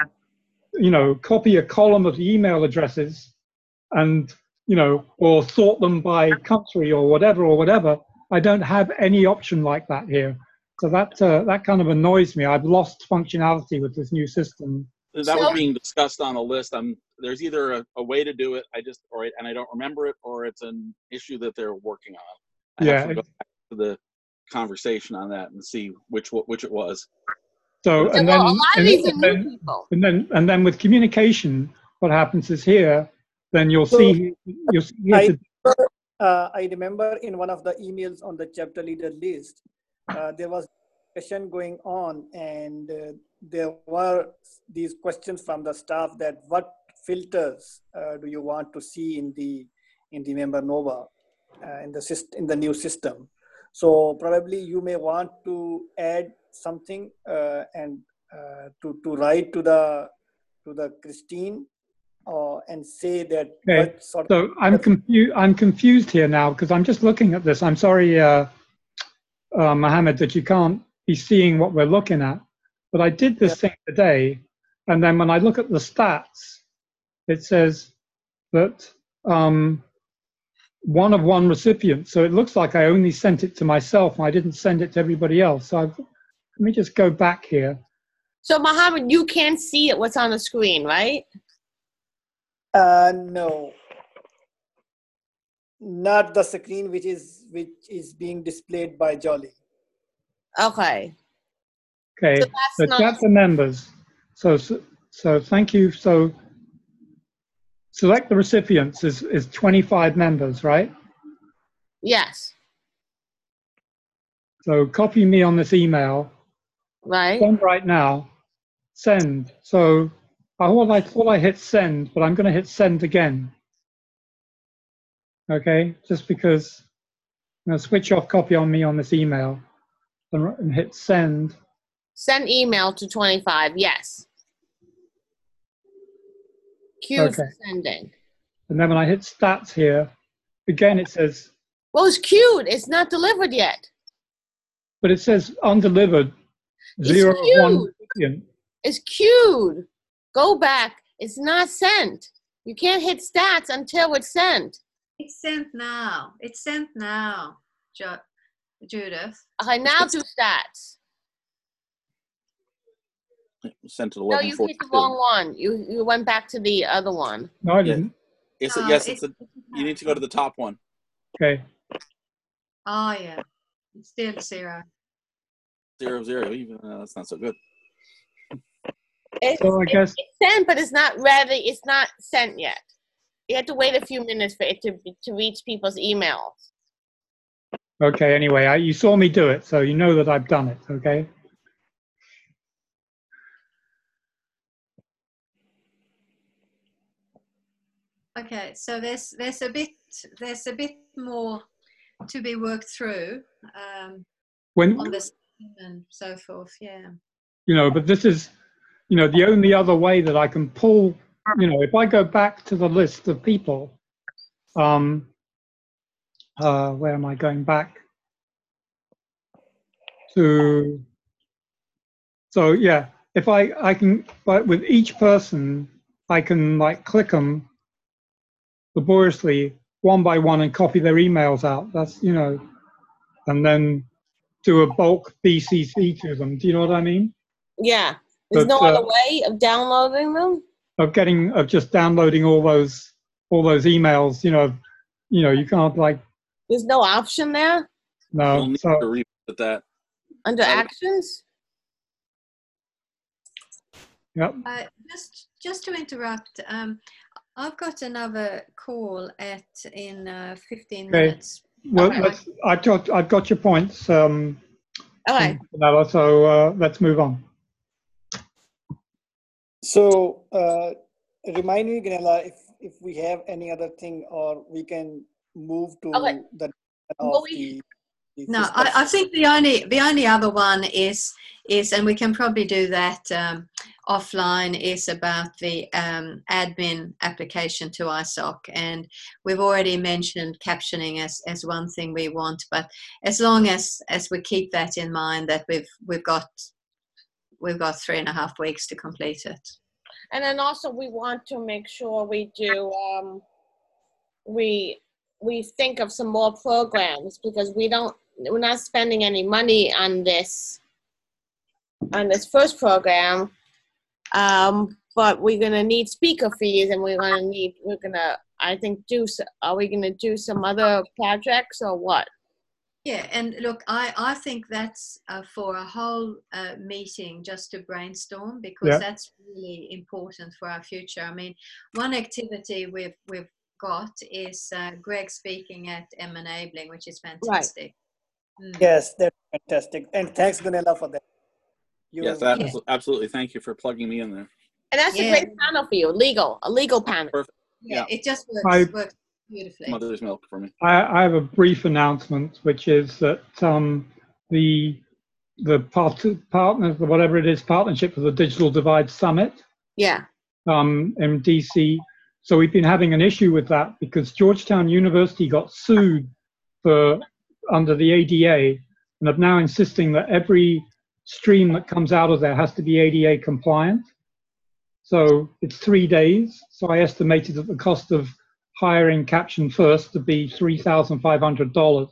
you know, copy a column of the email addresses and, you know, or sort them by country or whatever or whatever. I don't have any option like that here. So that uh, that kind of annoys me. I've lost functionality with this new system. That So- was being discussed on a list. I'm there's either a, a way to do it. I just or and I don't remember it, or it's an issue that they're working on. I Yeah, have to go back to the conversation on that and see which which it was. So yeah, and well, then a lot of and these are then, new people. and then and then with communication, what happens is here. Then you'll So, see you'll see here I, to, uh, I remember in one of the emails on the chapter leader list, uh, there was discussion going on, and uh, there were these questions from the staff that what filters uh, do you want to see in the in the member Nova uh, in the syst- in the new system. So probably you may want to add something uh, and uh, to to write to the to the Christine. Uh, and say that Okay, what sort of so I'm confused. I'm confused here now because I'm just looking at this. I'm sorry, uh, uh, Mohammed, that you can't be seeing what we're looking at. But I did this thing today, and then when I look at the stats, it says that um, one of one recipient. So it looks like I only sent it to myself, and I didn't send it to everybody else. So I've, let me just go back here. So Mohammed, you can't see it. What's on the screen, right? Uh, no, not the screen which is which is being displayed by Jolly. Okay. Okay, So that's the not- chapter members. So, so, so thank you. So select the recipients is, is twenty-five members, right? Yes. So copy me on this email, Right. send right now, send. So I thought I thought I hit send, but I'm going to hit send again. Okay, just because I'm going to switch off copy on me on this email and, and hit send. Send email to twenty-five, yes. Q Okay. for sending. And then when I hit stats here, again it says, Well, it's queued. It's not delivered yet. but it says undelivered, It's zero of one queued. recipient. It's queued. Go back. It's not sent. You can't hit stats until it's sent. It's sent now. It's sent now, jo Judith. Okay, now do stats. Sent to No, eleven you hit forty-two. the wrong one. You you went back to the other one. No, I Yeah. didn't. Yes, No, yes, it's- it's a, you need to go to the top one. Okay. Oh, yeah. It's still zero. Zero, zero, even, uh, that's not so good. It's, So I guess, it's sent, but it's not ready. It's not sent yet. You have to wait a few minutes for it to to reach people's emails. okay, anyway, I, you saw me do it, so you know that I've done it, okay? Okay, so there's there's a bit there's a bit more to be worked through um, When, on this and so forth. Yeah. you know, but this is, you know, the only other way that I can pull, you know, if I go back to the list of people, um, uh, where am I going back to? So yeah, if I, I can, but with each person, I can like click them laboriously one by one and copy their emails out. That's, you know, and then do a bulk B C C to them. Do you know what I mean? Yeah. There's But, no uh, other way of downloading them. Of getting, of just downloading all those, all those emails, you know, you know, you can't like, There's no option there You'll no. need So, to revisit that. under I would- actions. yep. Uh, just just to interrupt, um, I've got another call at in uh, fifteen Okay. minutes. Well, Okay. let's, I got, I've got your points, um, Okay. Vanilla, so uh, let's move on. So uh, remind me, Ganela, if if we have any other thing, or we can move to Okay. the Well, of we- the, the No, fiscal I, I think the only the only other one is is, and we can probably do that um, offline, is about the um, admin application to I S O C, and we've already mentioned captioning as as one thing we want, but as long as as we keep that in mind, that we've we've got we've got three and a half weeks to complete it. And then also we want to make sure we do, um, we, we think of some more programs, because we don't, we're not spending any money on this, on this first program. Um, but we're gonna need speaker fees, and we're gonna need, we're gonna, I think, do, s- are we gonna do some other projects or what? Yeah, and look, I, I think that's uh, for a whole uh, meeting just to brainstorm, because Yeah. that's really important for our future. I mean, one activity we've we've got is uh, Greg speaking at M Enabling, which is fantastic. Mm. Yes, that's fantastic, and thanks, Ganela, for that. You, Yes, abs- absolutely. Thank you for plugging me in there. And that's Yeah. a great panel for you, legal, a legal panel. Yeah, Yeah. it just works, I- works beautifully. Mother's milk for me. I, I have a brief announcement, which is that um, the the part, partner, whatever it is, partnership for the Digital Divide Summit Yeah, um, in D C. So we've been having an issue with that because Georgetown University got sued for under the A D A, and are now insisting that every stream that comes out of there has to be A D A compliant. So it's three days. So I estimated that the cost of hiring Caption First to be three thousand five hundred dollars.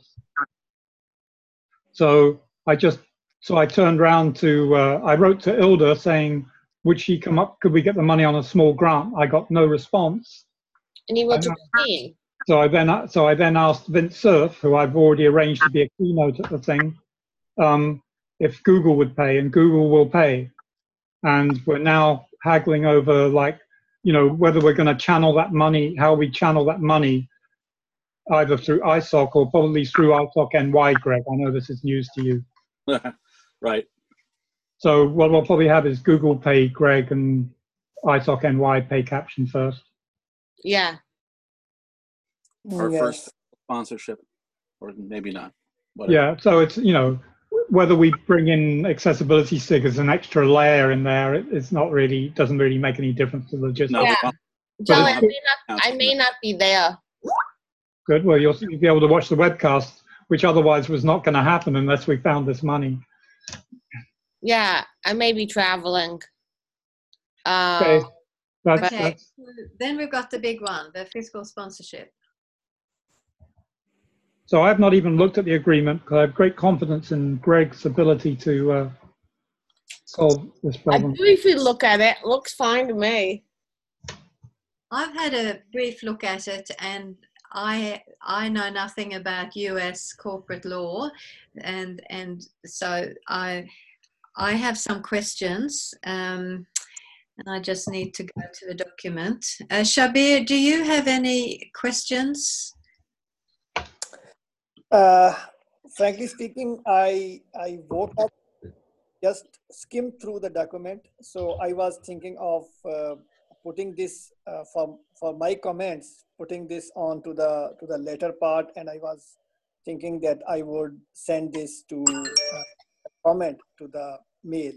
So I just, so I turned around to, uh, I wrote to Ilda saying, would she come up, could we get the money on a small grant? I got no response. and you went to I know. Christine. So I then, so I then asked Vince Cerf, who I've already arranged to be a keynote at the thing, um, if Google would pay, and Google will pay. And we're now haggling over, like, you know, whether we're going to channel that money, how we channel that money, either through I S O C or probably through I S O C N Y, Greg. I know this is news to you. Right. So what we'll probably have is Google pay Greg and I S O C N Y pay Caption First. Yeah. Our Yes. first sponsorship, or maybe not. Whatever. Yeah, so it's, you know, whether we bring in accessibility stickers, an extra layer in there, it- it's not really, doesn't really make any difference to the logistics. No, Yeah. we don't- John, it's I may not, I may not be there. Good. Well, you'll, you'll be able to watch the webcast, which otherwise was not going to happen unless we found this money. Yeah, I may be traveling. Okay. Uh, That, Okay, that's, then we've got the big one, the fiscal sponsorship. so I've not even looked at the agreement because I have great confidence in Greg's ability to uh, solve this I problem. briefly look at it. Looks fine to me. I've had a brief look at it, and I I know nothing about U S corporate law, and and so I I have some questions, um, and I just need to go to the document. Uh, Shabir, do you have any questions? Uh, frankly speaking, I I woke up, just skimmed through the document. So I was thinking of uh, putting this uh, for for my comments, putting this on to the to the later part, and I was thinking that I would send this to uh, comment to the mail.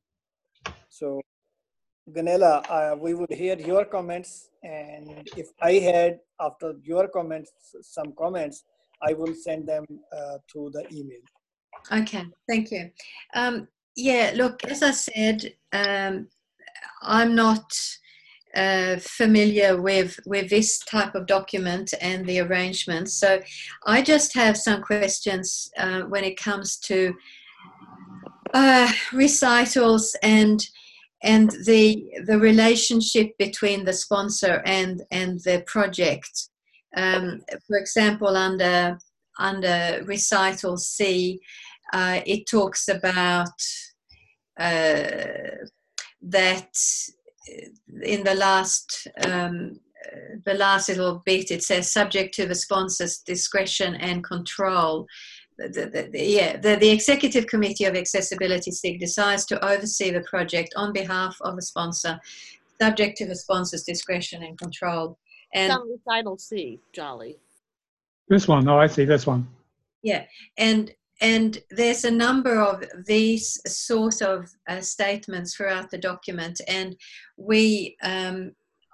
So Ganela, uh, we would hear your comments, and if I had after your comments some comments, I will send them uh, through the email. Okay, thank you. Um, yeah, look, as I said, um, I'm not uh, familiar with with this type of document and the arrangements, so I just have some questions uh, when it comes to uh, recitals and and the the relationship between the sponsor and and the project. Um, for example, under under recital C, uh, it talks about uh, that in the last um, the last little bit it says subject to the sponsor's discretion and control. The, the, the, yeah, the, the Executive Committee of Accessibility S I G decides to oversee the project on behalf of the sponsor, subject to the sponsor's discretion and control. And Some recital C, Jolly. This one, oh, I see this one. yeah, and and there's a number of these sort of uh, statements throughout the document, and we, um,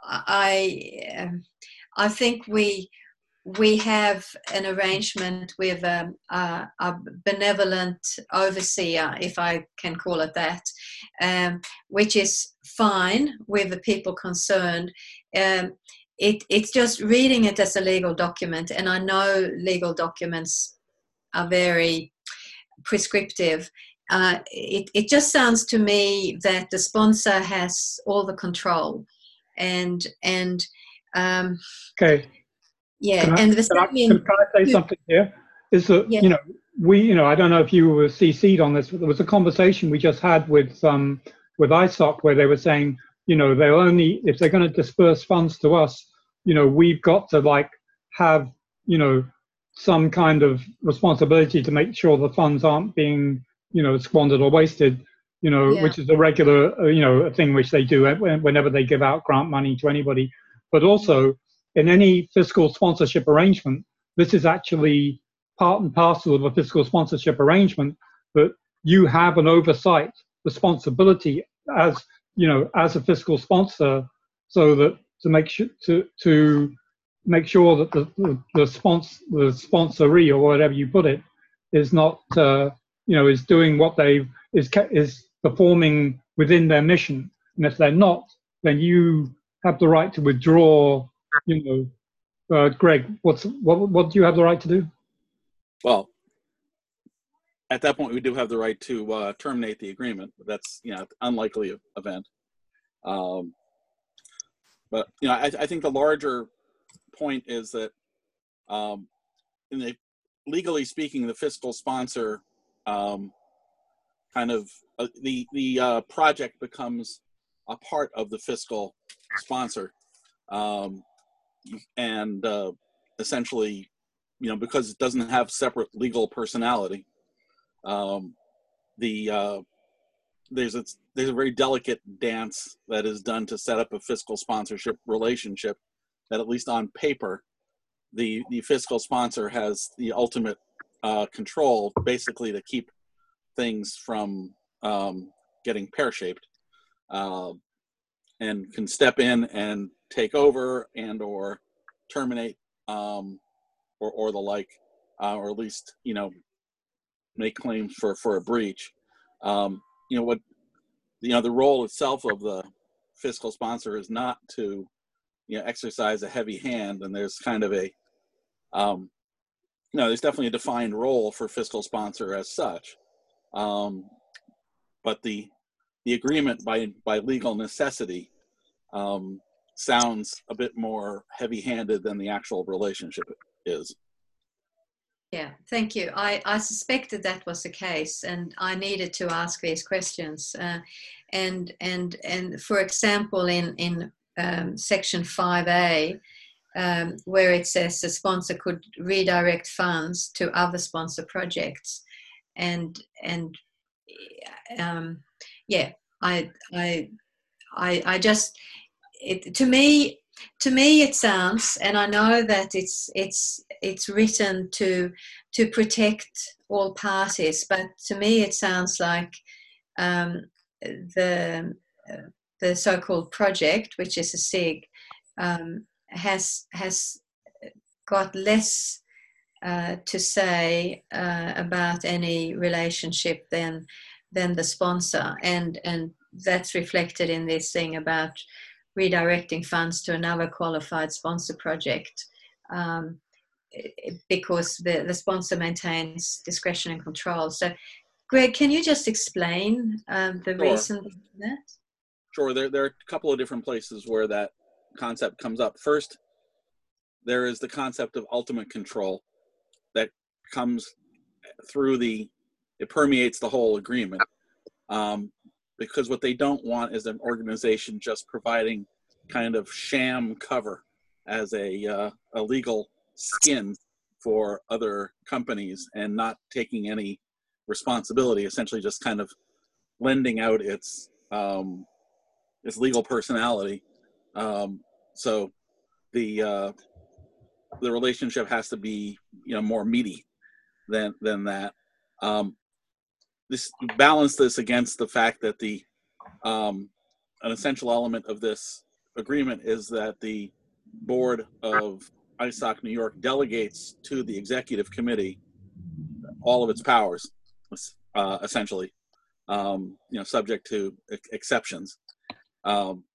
I, um, I think we. We have an arrangement with um, a, a benevolent overseer, if I can call it that, um, which is fine with the people concerned. Um, it, it's just reading it as a legal document, and I know legal documents are very prescriptive. Uh, it, it just sounds to me that the sponsor has all the control, and and um, Okay. yeah, Can I, and the can I, second, can I say something here? Is that, yeah. you know, we, you know, I don't know if you were C C'd on this, but there was a conversation we just had with um, with I S O C where they were saying, you know, they'll only, if they're going to disperse funds to us, you know, we've got to like have, you know, some kind of responsibility to make sure the funds aren't being, you know, squandered or wasted, you know, Yeah. which is a regular, uh, you know, a thing which they do whenever they give out grant money to anybody. But also, in any fiscal sponsorship arrangement, this is actually part and parcel of a fiscal sponsorship arrangement, that you have an oversight responsibility as, you know, as a fiscal sponsor, so that to make sure to to make sure that the the, the sponsor the sponsoree, or whatever you put it, is not uh, you know, is doing what they is is performing within their mission. And if they're not, then you have the right to withdraw. You know, uh, Greg, what's what? What do you have the right to do? Well, at that point, we do have the right to uh, terminate the agreement, but that's, you know, an unlikely event. Um, but you know, I, I think the larger point is that, um, in the legally speaking, the fiscal sponsor um, kind of uh, the the uh, project becomes a part of the fiscal sponsor. Um, and uh, essentially, you know, because it doesn't have separate legal personality, um, the uh, there's a there's a very delicate dance that is done to set up a fiscal sponsorship relationship that, at least on paper, the the fiscal sponsor has the ultimate uh, control, basically, to keep things from um, getting pear-shaped, uh, and can step in and take over and or terminate, um, or or the like, uh, or at least, you know, make claims for for a breach. Um, you know what? You know, the role itself of the fiscal sponsor is not to, you know, exercise a heavy hand, and there's kind of a um, no, there's definitely a defined role for fiscal sponsor as such, um, but the the agreement by by legal necessity um, sounds a bit more heavy-handed than the actual relationship is. Yeah, thank you. I, I suspected that was the case, and I needed to ask these questions. Uh, and and and for example, in in um, section five A, um, where it says the sponsor could redirect funds to other sponsor projects, and and um, yeah, I I I I just it, to me. To me, it sounds, and I know that it's it's it's written to to protect all parties, but to me, it sounds like um, the uh, the so-called project, which is a S I G, um, has has got less uh, to say uh, about any relationship than than the sponsor, and and that's reflected in this thing about redirecting funds to another qualified sponsor project, um, because the, the sponsor maintains discretion and control. So, Greg, can you just explain um, the Sure. reason for that? Sure, there, there are a couple of different places where that concept comes up. First, there is the concept of ultimate control that comes through the, it permeates the whole agreement. Um, because what they don't want is an organization just providing kind of sham cover as a, uh, a legal skin for other companies and not taking any responsibility, essentially just kind of lending out its um, its legal personality. Um, so the uh, the relationship has to be, you know, more meaty than than that. Um, this balance this against the fact that the um, an essential element of this agreement is that the board of I S O C New York delegates to the executive committee all of its powers, uh, essentially, um, you know, subject to ex- exceptions. Um,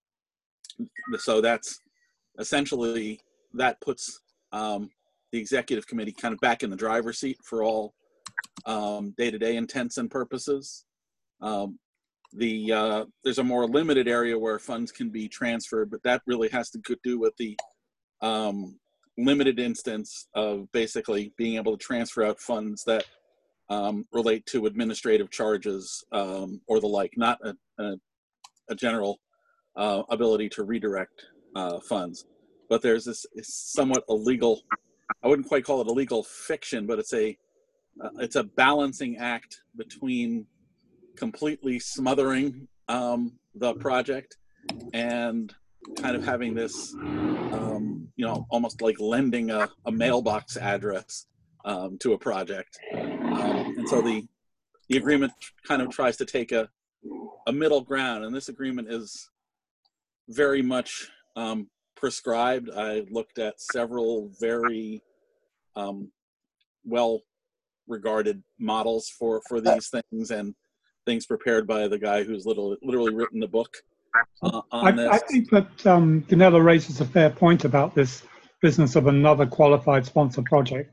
so that's essentially, that puts um, the executive committee kind of back in the driver's seat for all um, day-to-day intents and purposes. Um, the uh, there's a more limited area where funds can be transferred, but that really has to do with the um, limited instance of basically being able to transfer out funds that um, relate to administrative charges um, or the like, not a, a, a general uh, ability to redirect uh, funds. But there's this somewhat illegal, I wouldn't quite call it a legal fiction, but it's a uh, it's a balancing act between completely smothering um, the project and kind of having this, um, you know, almost like lending a, a mailbox address um, to a project. Um, and so the the agreement kind of tries to take a, a middle ground, and this agreement is very much um, prescribed. I looked at several very um, well regarded models for, for these things, and things prepared by the guy who's literally, literally written the book uh, on I, this. I think that um, Gunilla raises a fair point about this business of another qualified sponsor project.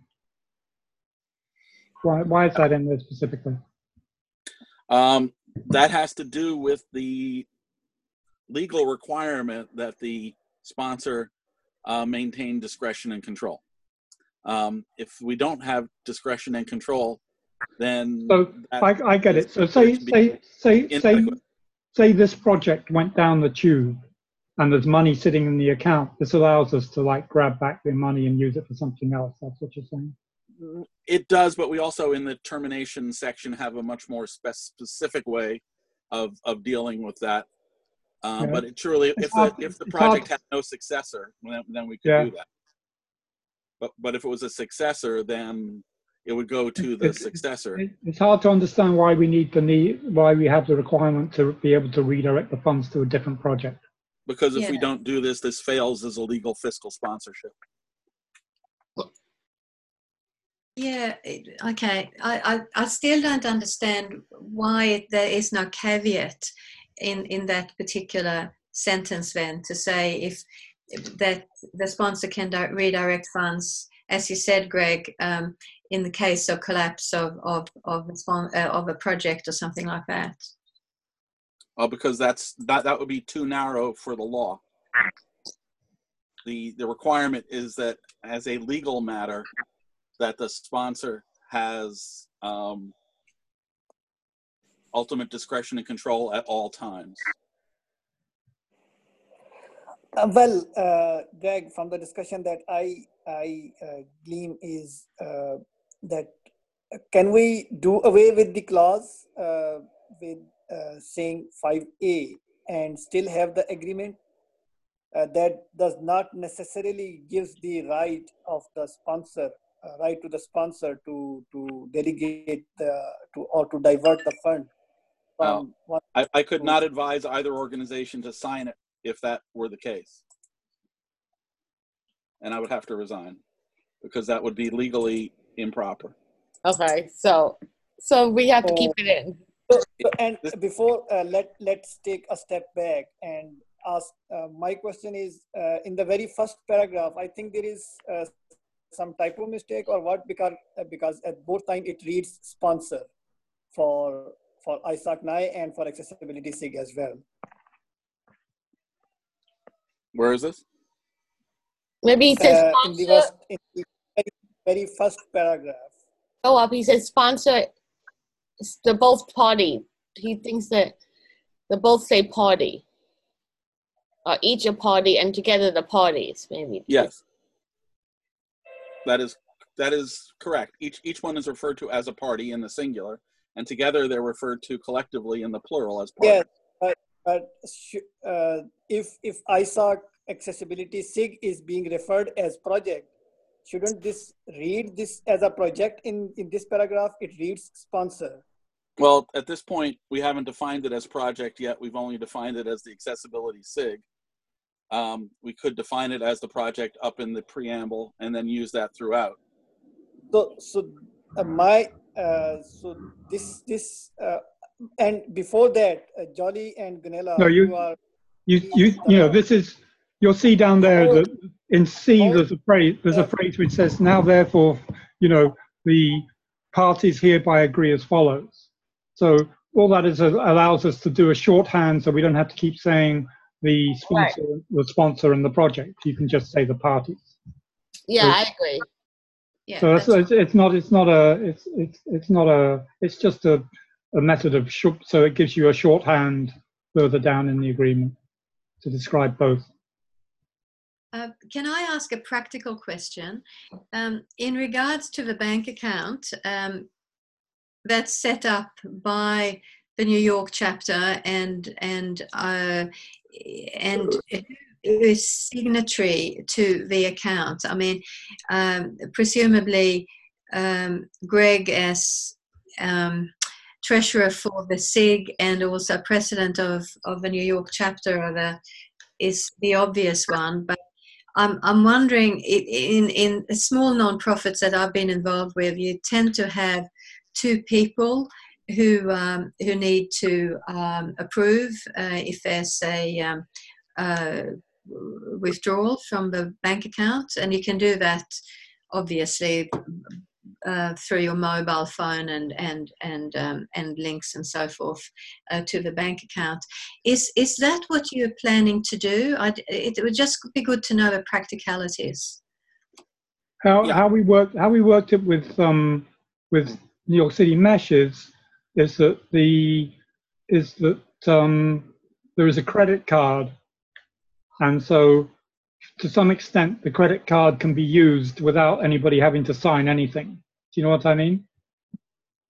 Why, why is that in there specifically? Um, that has to do with the legal requirement that the sponsor uh, maintain discretion and control. Um, if we don't have discretion and control, then So I, I get it. So say say say say say this project went down the tube, and there's money sitting in the account. This allows us to like grab back the money and use it for something else. That's what you're saying. It does, but we also in the termination section have a much more spe- specific way of of dealing with that. Uh, Yeah. But it truly, It's if hard- the if the it's project hard- had no successor, then, then we could Yeah. do that. But but if it was a successor, then it would go to the It's- successor. It- It's hard to understand why we need the need, why we have the requirement to be able to redirect the funds to a different project. Because if we Yeah. don't do this, this fails as a legal fiscal sponsorship. Yeah, it- okay. I, I, I still don't understand why there is no caveat in, in that particular sentence then to say if that the sponsor can di- redirect funds, as you said, Greg, um, in the case of collapse of, of, of, a, spon- uh, of a project or something like that. Uh, because that's that that would be too narrow for the law. The the requirement is that as a legal matter, that the sponsor has um, ultimate discretion and control at all times. Uh, well, uh, Greg, from the discussion that I I uh, glean is uh, that uh, can we do away with the clause uh, with uh, saying five A and still have the agreement? Uh, that does not necessarily gives the right of the sponsor, uh, right to the sponsor to to delegate the to or to divert the fund from one. I, I could not advise either organization to sign it if that were the case. And I would have to resign because that would be legally improper. Okay, so so we have to keep it in. So, so and before uh, let let's take a step back and ask. Uh, my question is uh, in the very first paragraph. I think there is uh, some typo mistake or what because uh, because at both time it reads sponsor for for I S A C N I and for accessibility S I G as well. Where is this? Maybe he says Uh, in the sponsor. first, in the very, very first paragraph. Go up. He says sponsor. They're both party. He thinks that they both say party. Or each a party and together the parties, maybe. Yes. That is that is correct. Each each one is referred to as a party in the singular, and together they're referred to collectively in the plural as parties. Yes, but, but uh, if if I S A C accessibility S I G is being referred as project, shouldn't this read this as a project in, in this paragraph? It reads sponsor. Well, at this point, we haven't defined it as project yet. We've only defined it as the accessibility S I G. Um, we could define it as the project up in the preamble and then use that throughout. So, so uh, my, uh, so this, this, uh, and before that, uh, Jolly and Gunilla, No, you, you are, you, you, you know, this is, you'll see down there that in C, there's a phrase, there's a phrase which says, now therefore, you know, the parties hereby agree as follows. So all that is allows us to do a shorthand so we don't have to keep saying the sponsor, right. the sponsor and the project. You can just say the parties. Yeah, so, I agree. Yeah, so that's, it's, it's not, it's not a, it's, it's, it's not a, it's just a, a method of, short, so it gives you a shorthand further down in the agreement to describe both. Uh, can I ask a practical question? Um, in regards to the bank account um, that's set up by the New York chapter and and uh, and who is signatory to the account? I mean, um, presumably um, Greg as um, treasurer for the S I G and also president of of the New York chapter are the, is the obvious one, but I'm I'm wondering, in in small non-profits that I've been involved with, you tend to have two people who um, who need to um, approve uh, if there's a um, uh, withdrawal from the bank account, and you can do that obviously uh, through your mobile phone and and and um, and links and so forth uh, to the bank account. Is is that what you're planning to do? I'd, it would just be good to know the practicalities. How Yeah. how we worked how we worked it with um with New York City Meshes is that the is that um there is a credit card, and so to some extent the credit card can be used without anybody having to sign anything. Do you know what I mean?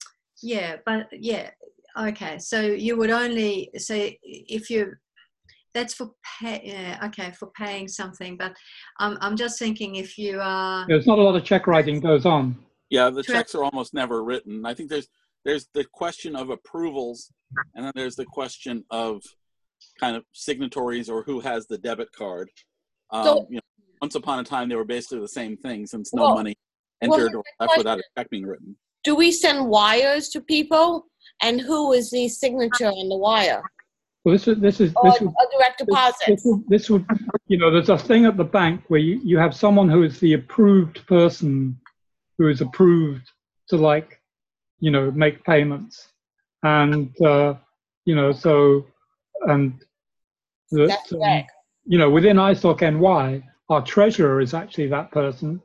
Yeah, but yeah, okay. So you would only say if you, that's for pay, yeah, okay, for paying something. But I'm I'm just thinking if you are There's not a lot of check writing goes on. Yeah, the Tra- checks are almost never written. I think there's there's the question of approvals, and then there's the question of kind of signatories or who has the debit card. Um, So- you know, once upon a time, they were basically the same thing, since no Well- money well, entered or left without a check being written. Do we send wires to people? And who is the signature on the wire? Well, this is this is Or this would a direct deposit? This would, this would, you know, there's a thing at the bank where you, you have someone who is the approved person who is approved to, like, you know, make payments. And, uh, you know, so, and, the, That's um, right. you know, within I S O C N Y, our treasurer is actually that person.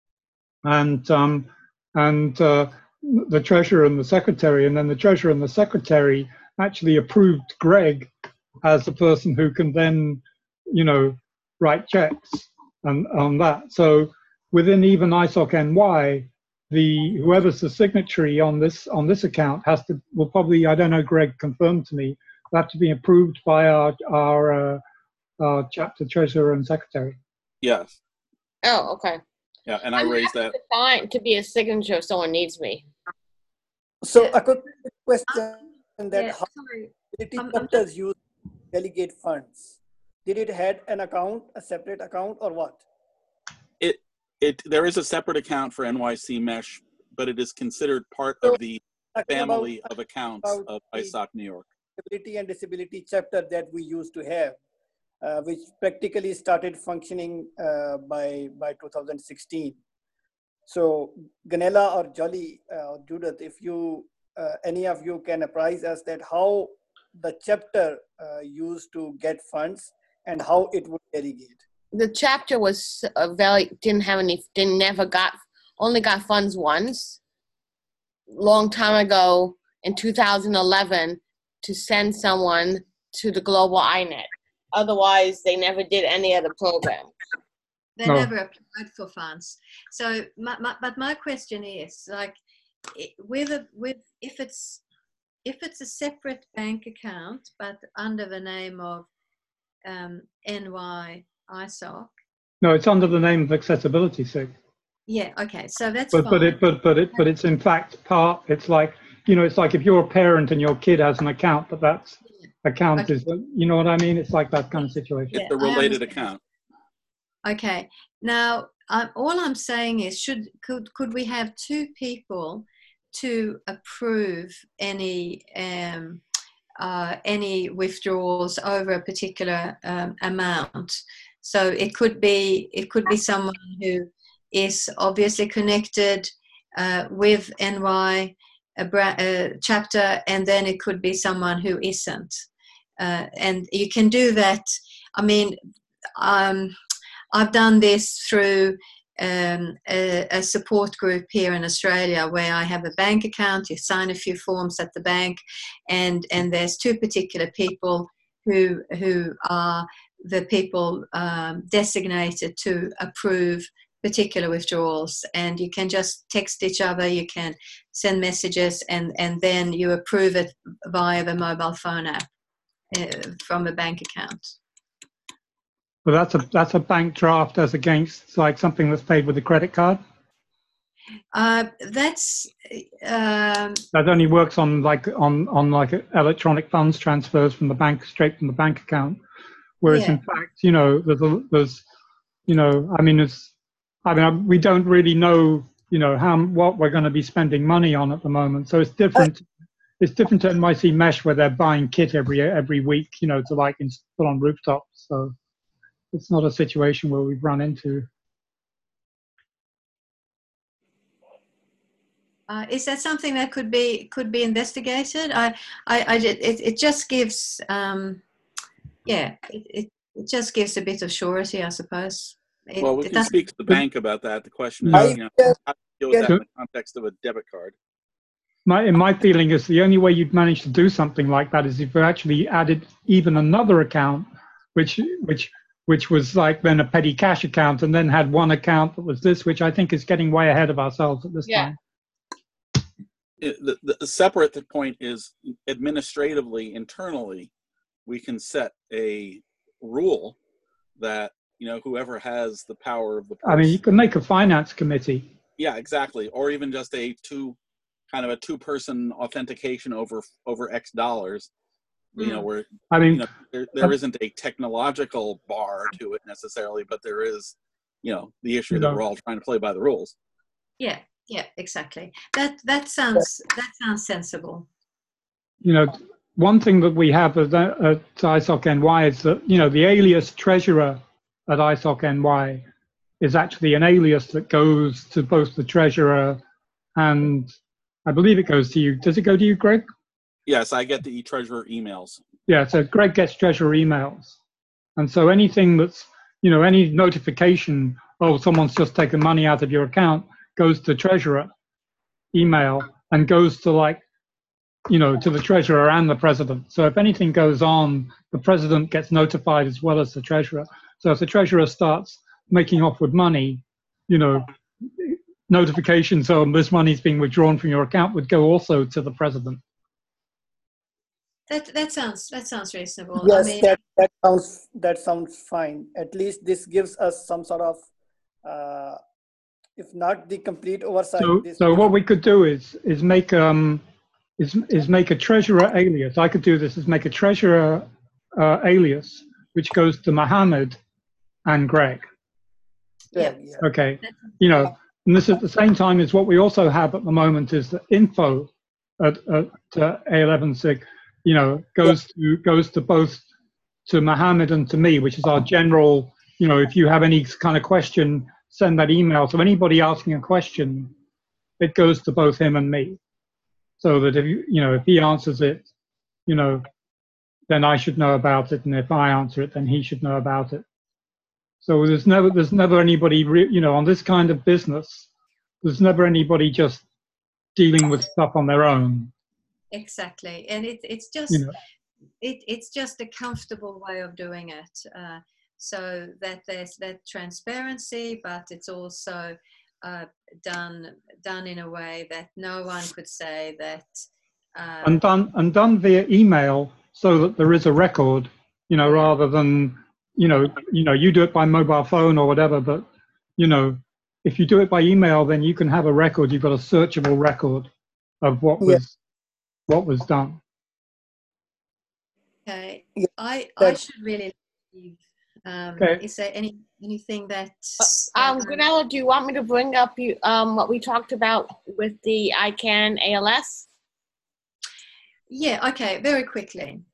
And, um, and uh, the treasurer and the secretary, and then the treasurer and the secretary actually approved Greg as the person who can then, you know, write checks and on that. So within even I S O C N Y, the whoever's the signatory on this on this account has to will probably, I don't know, Greg confirmed to me, will have to be approved by our our, uh, our chapter treasurer and secretary. Yes. Oh, okay. Yeah, and I I'm raised happy that. to sign to be a signature if someone needs me. So a quick question that yeah, how sorry. utility I'm- I'm chapters use delegate funds? Did it had an account, a separate account, or what? It it there is a separate account for N Y C Mesh, but it is considered part of the Talking family about of accounts about of the- I S O C New York. Ability and disability chapter that we used to have, uh, which practically started functioning uh, by by two thousand sixteen. So Ganela or Jolly uh, or Judith, if you uh, any of you can apprise us that how the chapter uh, used to get funds and how it would delegate. The chapter was uh, very didn't have any didn't never got only got funds once long time ago in two thousand eleven to send someone to the global I NET. Otherwise, they never did any other program. They No. never applied for funds. So, my, my, but my question is, like, i- with a, with if it's if it's a separate bank account but under the name of um, N Y I S O C. No, it's under the name of Accessibility Sig. Yeah. Okay. So that's But fine. but it but but it but it's in fact part. It's like, you know, it's like if you're a parent and your kid has an account, but that account Okay. is, you know what I mean? It's like that kind of situation. Yeah, It's a I related understand. account. Okay. Now, um, all I'm saying is, should could could we have two people to approve any um, uh, any withdrawals over a particular um, amount? So it could be it could be someone who is obviously connected uh, with N Y a bra- a chapter, and then it could be someone who isn't. Uh, and you can do that. I mean, um, I've done this through um, a, a support group here in Australia where I have a bank account. You sign a few forms at the bank, and and there's two particular people who who are the people um, designated to approve particular withdrawals, and you can just text each other, you can send messages, and and then you approve it via the mobile phone app uh, from a bank account. But that's a that's a bank draft as against like something that's paid with a credit card. Uh, that's um, That only works on like on on like electronic funds transfers from the bank straight from the bank account. Whereas Yeah. in fact, you know, there's a, there's, you know, I mean, it's, I mean, we don't really know, you know, how what we're going to be spending money on at the moment. So it's different. It's different to N Y C Mesh where they're buying kit every every week, you know, to like ins- put on rooftops. So it's not a situation where we've run into. Uh, is that something that could be could be investigated? I, I, I it, it just gives, um, yeah, it, it, it just gives a bit of surety, I suppose. It, Well, we it can doesn't- speak to the bank about that. The question is, Yeah. you know, how do you deal with that in the context of a debit card? My, my feeling is the only way you'd manage to do something like that is if you actually added even another account, which which which was like then a petty cash account, and then had one account that was this, which I think is getting way ahead of ourselves at this Yeah. time. It, the, the separate point is administratively, internally, we can set a rule that, you know, whoever has the power of the purse. I mean, you can make a finance committee. Yeah, exactly. Or even just a two, kind of a two-person authentication over over X dollars. You know, where I mean, you know, there, there isn't a technological bar to it necessarily, but there is, you know, the issue You that know. we're all trying to play by the rules. Yeah, yeah, exactly. That that sounds that sounds sensible. you know, one thing that we have at, at I S O C N Y is that, you know, the alias treasurer at I S O C N Y is actually an alias that goes to both the treasurer and I believe it goes to you. Does it go to you, Greg? Yes, I get the treasurer emails. Yeah, so Greg gets treasurer emails. And so anything that's, you know, any notification, oh, someone's just taken money out of your account, goes to treasurer email and goes to like, you know, to the treasurer and the president. So if anything goes on, the president gets notified as well as the treasurer. So if the treasurer starts making off with money, you know, notifications on this money's being withdrawn from your account would go also to the president. That that sounds that sounds reasonable. Yes, I mean, that, that sounds that sounds fine. At least this gives us some sort of, uh, if not the complete oversight. So, this so what we could do is is make um is is make a treasurer alias. I could do this is make a treasurer uh, alias which goes to Mohammed and Greg. yeah, yeah. Okay, you know, and this at the same time is what we also have at the moment is the info at, at uh, A eleven sig, you know, goes to goes to both to Mohammed and to me, which is our general. You know, if you have any kind of question, send that email. So anybody asking a question, it goes to both him and me. So that if you, you know, if he answers it, you know, then I should know about it, and if I answer it, then he should know about it. So there's never, there's never anybody, re, you know, on this kind of business, there's never anybody just dealing with stuff on their own. exactly, and it it's just You know, it it's just a comfortable way of doing it, uh, so that there's that transparency, but it's also uh, done done in a way that no one could say that. Uh, and done and done via email, so that there is a record, you know, rather than, you know, you know, you do it by mobile phone or whatever, but, you know, if you do it by email, then you can have a record. You've got a searchable record of what was Yeah. what was done. okay, Yeah, I I that- should really leave. Um, Okay. Is there any anything that? Um, that I- Granella, do you want me to bring up you um what we talked about with the I CAN A L S? Yeah. Okay. Very quickly.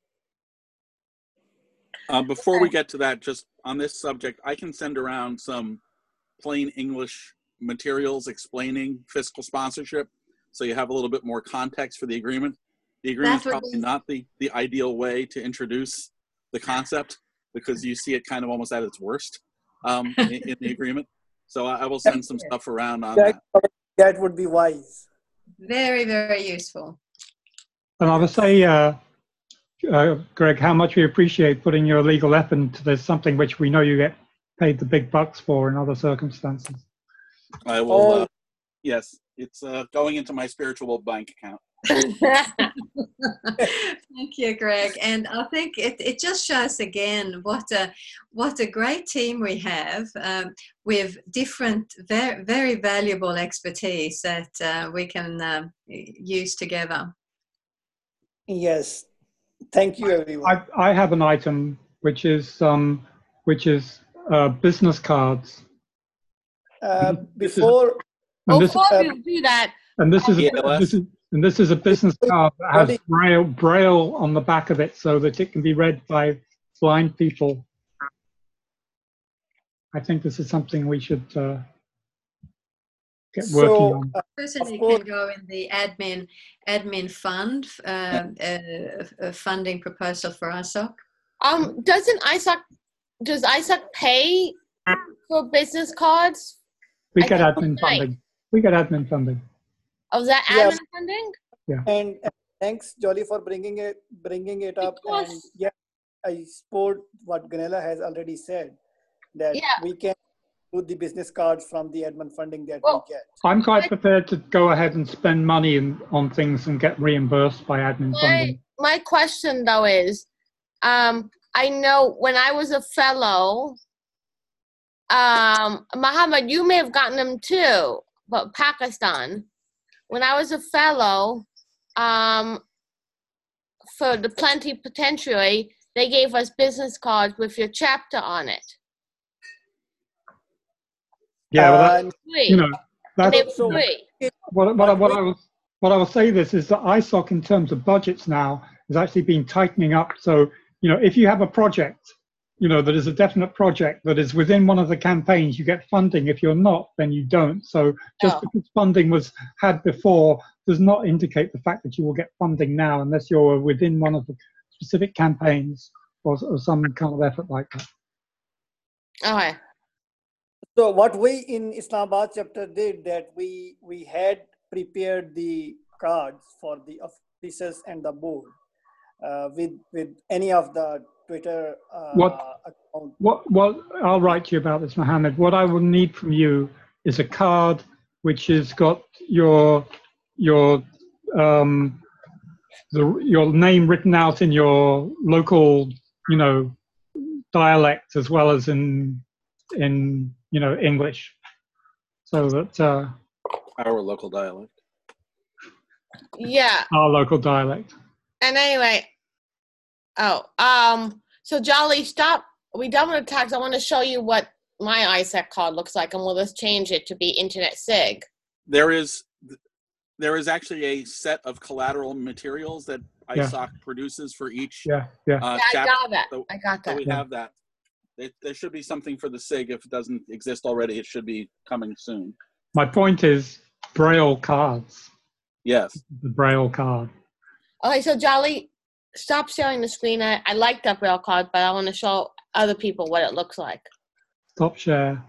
Uh, before we get to that, just on this subject, I can send around some plain English materials explaining fiscal sponsorship, so you have a little bit more context for the agreement. The agreement is would probably be- not the, the ideal way to introduce the concept, because you see it kind of almost at its worst um, in, in the agreement. So I, I will send some stuff around on That, that. that would be wise. Very very useful. And I would say, uh, uh, Greg, how much we appreciate putting your legal effort into this, something which we know you get paid the big bucks for in other circumstances. I will, Oh. uh, yes, it's uh, going into my spiritual bank account. Thank you, Greg. And I think it, it just shows again what a what a great team we have, um, with different very very valuable expertise that uh, we can um, use together. Yes. Thank you, everyone. I, I have an item which is um, which is uh, business cards, Uh, This is- before, and this, Before uh, you do that, and this is E a, L S. this is and this is a business card that has Sorry. braille braille on the back of it, so that it can be read by blind people. I think this is something we should uh, get working so on. uh, Personally, Of course. can go in the admin admin fund uh, uh, uh, funding proposal for I S O C. um, doesn't I S O C, does I S O C pay for business cards? We I get think admin it's right. funding. We get admin funding. Oh, is that Yeah. admin funding? and, and thanks, Jolly, for bringing it bringing it up. And course. yeah, I support what Ganella has already said, that Yeah. we can do the business cards from the admin funding that Well, we get. I'm quite prepared to go ahead and spend money in, on things and get reimbursed by admin My, funding. my question though is, um, I know when I was a fellow, um, Muhammad, you may have gotten them too, but Pakistan. When I was a fellow, um, for the Plenty Potentiary, they gave us business cards with your chapter on it. Yeah, well, that, Uh, Free. you know, And they that's were you know, free. what, what, I- what I was what I will say this is that I SOC in terms of budgets now has actually been tightening up. So, you know, if you have a project, you know, that is a definite project that is within one of the campaigns, you get funding. If you're not, then you don't. So just Oh. because funding was had before does not indicate the fact that you will get funding now unless you're within one of the specific campaigns or, or some kind of effort like that. Okay. So what we in Islamabad chapter did that we we had prepared the cards for the officers and the board uh, with with any of the Twitter uh, What account. What, what I'll write to you about this, Mohammed. What I will need from you is a card which has got your your um, the your name written out in your local, you know, dialect as well as in in you know English, so that uh, Our local dialect. Yeah. our local dialect. And anyway, oh, um, so Jolly, stop. We done with the tags. I want to show you what my I S A C card looks like, and we'll just change it to be Internet Sig. There is there is actually a set of collateral materials that Yeah. I SOC produces for each Yeah, yeah. uh, Yeah, I chapter. got that. So, I got so that. we Yeah. have that. It, there should be something for the SIG. If it doesn't exist already, it should be coming soon. My point is Braille cards. Yes. The Braille card. Okay, so Jolly, stop sharing the screen. I, I like that Braille card, but I want to show other people what it looks like. Stop share.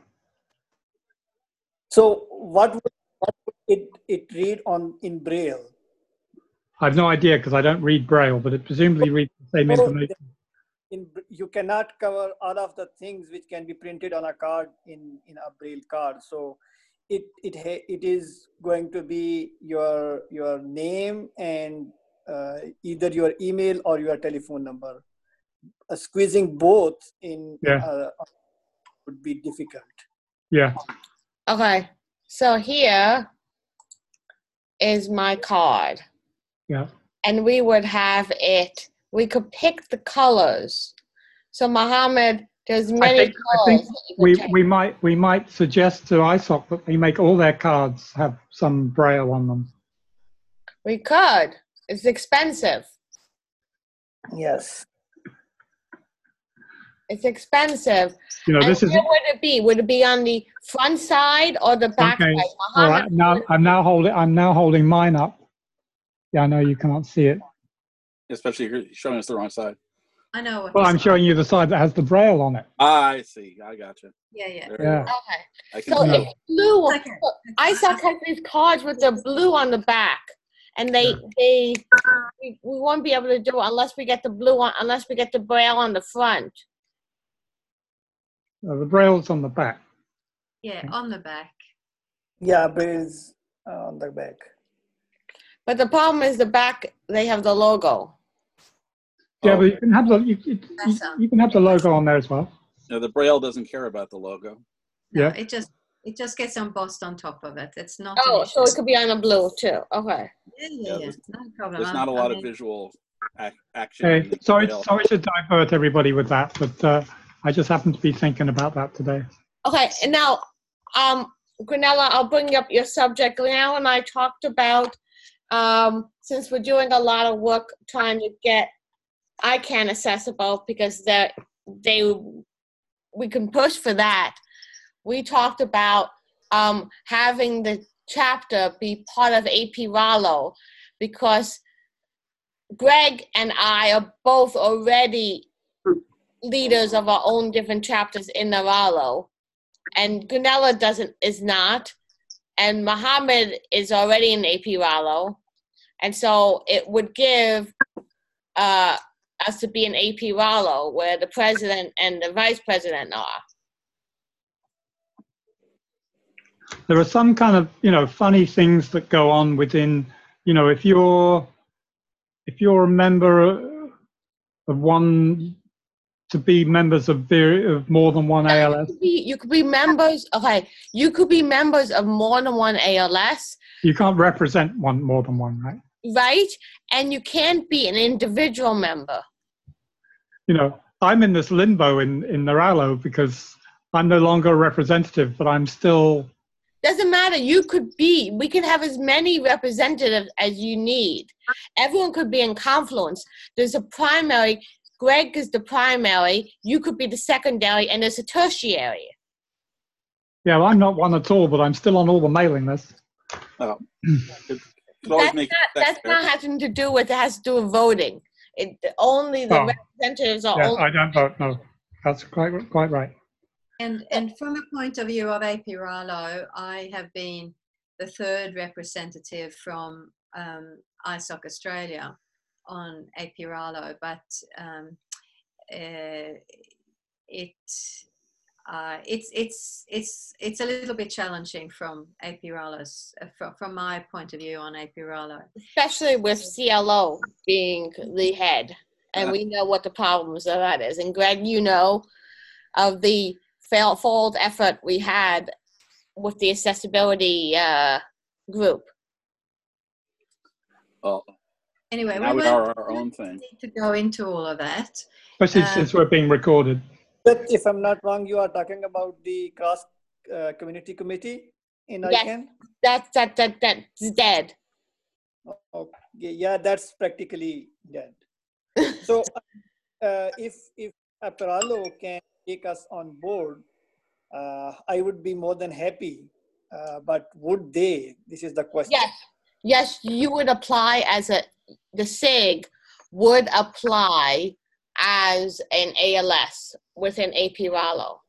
So what would, what would it it read on in Braille? I have no idea because I don't read Braille, but it presumably reads the same So information. in you cannot cover all of the things which can be printed on a card in in a Braille card. So it it ha- it is going to be your your name and uh, either your email or your telephone number. Uh, squeezing both in Yeah. uh, would be difficult. Yeah. Okay, so here is my card. Yeah. And we would have it, we could pick the colors. So Mohammed, there's many I think, I colors think that you could we, take. we might we might suggest to I SOC that they make all their cards have some Braille on them. We could. It's expensive. Yes. It's expensive. You know, And this is where would it be? Would it be on the front side or the back okay. side? All Mohammed, right. Now I'm now holding I'm now holding mine up. Yeah, I know you can't see it. Especially if you're showing us the wrong side. I know. What Well, he's I'm showing you the side that has the Braille on it. Ah, I see. I gotcha. Yeah, yeah. There Yeah. you go. Okay. I can So tell. it's blue. Okay. I saw these cards with the blue on the back, and they they we, we won't be able to do it unless we get the blue on, unless we get the Braille on the front. Uh, the Braille's on the back. Yeah, on the back. Yeah, Braille's uh, on the back. But the problem is the back, they have the logo. Yeah, Oh. but you can have the you, you, That's all. you can have the logo on there as well. No, the Braille doesn't care about the logo. No, Yeah. it just it just gets embossed on top of it. It's not. an Oh, so issue. it could be on the blue too. Okay. Yeah, yeah, Yeah, yeah. there's- No problem. There's I- not a I lot of mean, visual ac- action. Hey, in sorry, Braille. sorry to divert everybody with that, but uh, I just happened to be thinking about that today. Okay, and now, um, Granella, I'll bring up your subject. Now and I talked about, um, since we're doing a lot of work trying to get I CANN accessible because that they we can push for that. We talked about um, having the chapter be part of A P Rallo because Greg and I are both already leaders of our own different chapters in the Rallo, and Gunella doesn't is not, and Mohammed is already in A P Rallo, and so it would give uh, us to be an A P Rallo where the president and the vice president are. There are some kind of, you know, funny things that go on within, you know, if you're, if you're a member of one to be members of, var- of more than one A L You S? could be, you could be members, okay, you could be members of more than one A L S, You can't represent one more than one, right? right? And you can't be an individual member. You know, I'm in this limbo in, in Naralo because I'm no longer a representative, but I'm still, Doesn't matter. You could be. We can have as many representatives as you need. Everyone could be in Confluence. There's a primary. Greg is the primary. You could be the secondary, and there's a tertiary. yeah, well, I'm not one at all, but I'm still on all the mailing lists. Oh, could, could always That's make not. that That's fair. not having to do with. It has to do with voting. It only the Oh. representatives are Yeah, only. I don't vote, no. That's quite quite right. And, and from a point of view of A P Ralo, I have been the third representative from um, I S O C Australia on A P Ralo, but um, uh, it uh, it's it's it's it's a little bit challenging from A P Ralo's uh, from, from my point of view on A P Ralo. Especially with C L O being the head, and we know what the problems of that is. And Greg, you know of the fail failed effort we had with the accessibility uh, group. Well, Anyway, now we we won't are our own thing. need to go into all of that. Especially Um, since we're being recorded. But if I'm not wrong, you are talking about the cross uh, community committee in Yes. ICANN? That that that that's dead. Okay. Yeah, that's practically dead. So uh, if if Aperalo can take us on board, uh, I would be more than happy. Uh, but would they? This is the question. Yes, yes, you would apply as a the S I G would apply as an A L S within A P Ralo.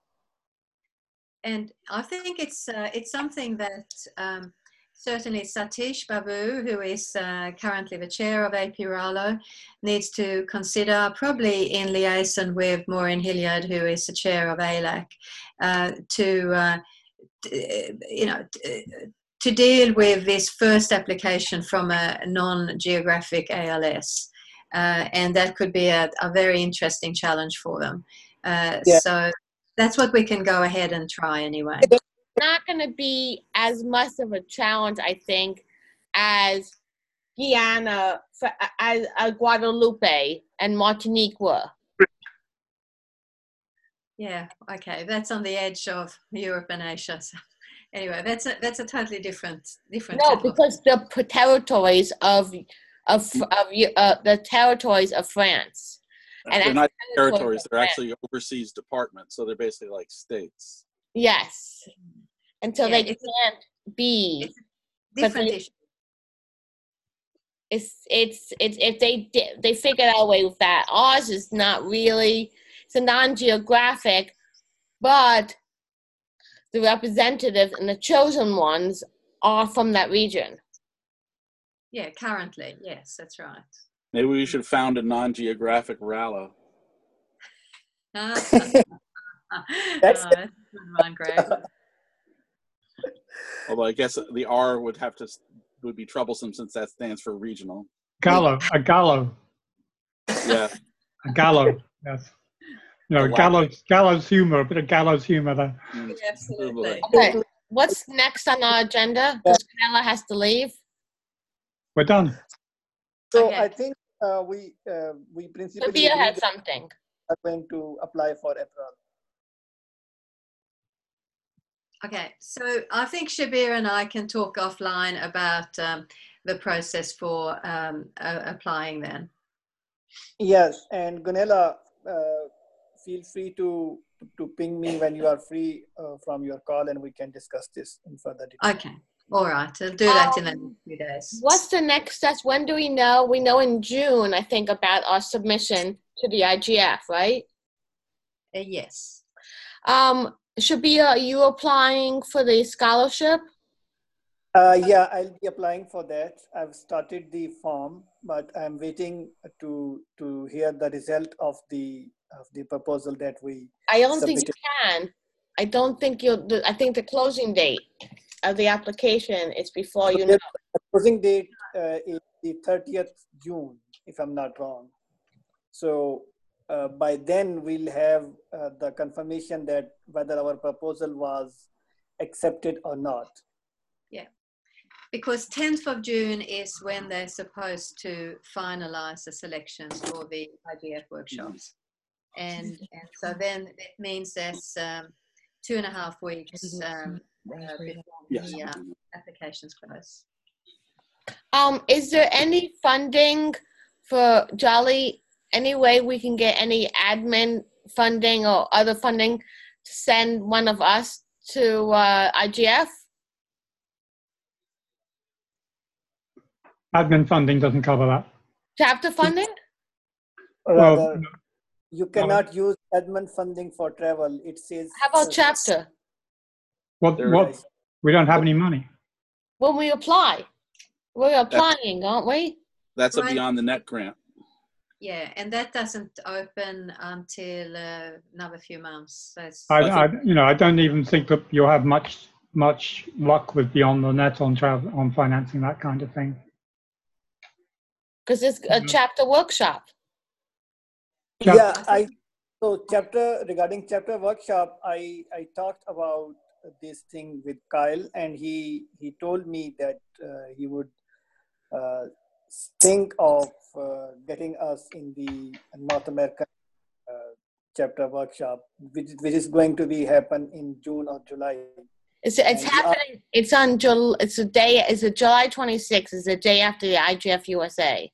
And I think it's uh, it's something that um, certainly Satish Babu, who is uh, currently the chair of A P Ralo, needs to consider, probably in liaison with Maureen Hilliard, who is the chair of A L A C, uh, to uh, t- you know t- to deal with this first application from a non-geographic A L S, uh, and that could be a, a very interesting challenge for them. Uh, Yeah. So. That's what we can go ahead and try anyway. Not going to be as much of a challenge, I think, as Guyana, as, as Guadeloupe and Martinique were. Yeah, okay, that's on the edge of Europe and Asia. So anyway, that's a that's a totally different different. No, kettle of- because the p- territories of of of uh, the territories of France. And They're not that's territories, they're France. actually overseas departments, so they're basically like states. Yes, and so Yeah, they it's a- can't be. it's a different they- issue. It's it's it's if they di- they figured out a way with that. Ours is not really. It's a non-geographic, but the representatives and the chosen ones are from that region. Yeah, currently, yes, that's right. Maybe we should found a non-geographic Rallo. Ah, That's- ah, that's a good one, Greg. Although I guess the R would have to would be troublesome since that stands for regional. Gallo, a gallo, Yeah, a gallo, yes. You know, Galactic. gallows, gallows humor, a bit of gallows humor there. Mm. Absolutely. Okay, what's next on our agenda? Because Canella has to leave. We're done. So Okay. I think uh, we uh, we principally Sophia agree has that something. we are going to apply for Aperalo. Okay, so I think Shabir and I can talk offline about um, the process for um, uh, applying then. Yes, and Gunela, uh, feel free to to ping me when you are free uh, from your call, and we can discuss this in further detail. Okay, all right, I'll do that in the Um, next few days. What's the next steps? When do we know? We know in June, I think, about our submission to the I G F, right? Uh, yes. Um, Shabia, are you applying for the scholarship? Uh, yeah, I'll be applying for that. I've started the form, but I'm waiting to to hear the result of the of the proposal that we I don't think you submitted. can. I don't think you'll. the- I think the closing date of the application is before you know. The closing date uh, is the thirtieth June, if I'm not wrong. So uh, by then we'll have uh, the confirmation that whether our proposal was accepted or not. Yeah, because tenth of June is when they're supposed to finalize the selections for the I G F workshops. And, and so then it means there's um, two and a half weeks um, uh, before Yes. the uh, applications close. Um, is there any funding for Jolly? Any way we can get any admin funding or other funding to send one of us to uh, I G F? Admin funding doesn't cover that. Chapter funding? Or Well, rather, you cannot use admin funding for travel. It says. How about uh, chapter? what, There what, is. we don't have any money. When we apply, we're applying, aren't we? That's a Right. Beyond the Net grant. Yeah, and that doesn't open until uh, another few months. So it's, I, I I, you know, I don't even think that you'll have much, much luck with Beyond the Net on travel, on financing that kind of thing. Because it's a Mhm. chapter workshop. Chap- Yeah, I, so chapter, regarding chapter workshop, I, I talked about this thing with Kyle, and he, he told me that uh, he would uh, think of uh, getting us in the North American uh, chapter workshop, which, which is going to be happen in June or July. It's it's And we are- happening. It's on July. It's a day. It's a July twenty-sixth. It's the day after the I G F U S A.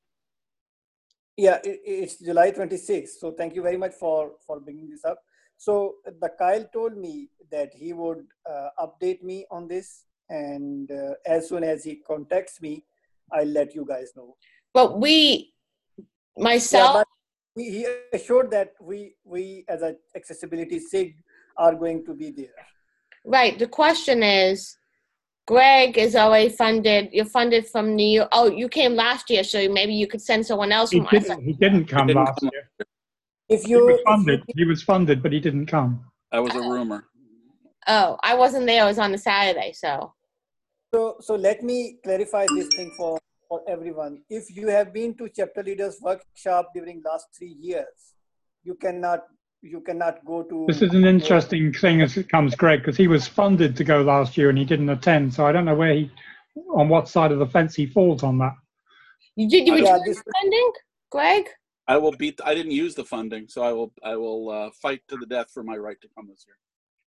Yeah, it, it's July twenty-sixth. So thank you very much for, for bringing this up. So the Kyle told me that he would uh, update me on this, and uh, as soon as he contacts me, I'll let you guys know. But we, Yeah, myself, but he, he assured that we we as a accessibility S I G are going to be there. right. The question is, Greg is already funded. You're funded from New York. Oh, you came last year, so maybe you could send someone else He from us. didn't, he didn't come didn't last come year. If He you, was if you funded, he was funded, but he didn't come. That was a rumor. Oh, I wasn't there. I was on the Saturday, so. So, so let me clarify this thing for, for everyone. If you have been to chapter leaders workshop during last three years, you cannot you cannot go to. This is an interesting thing as it comes, Greg, because he was funded to go last year and he didn't attend. So I don't know where he, on what side of the fence he falls on that. You did you I- return Yeah, this- the funding, Greg? I will beat. I didn't use the funding, so I will. I will uh, fight to the death for my right to come this year.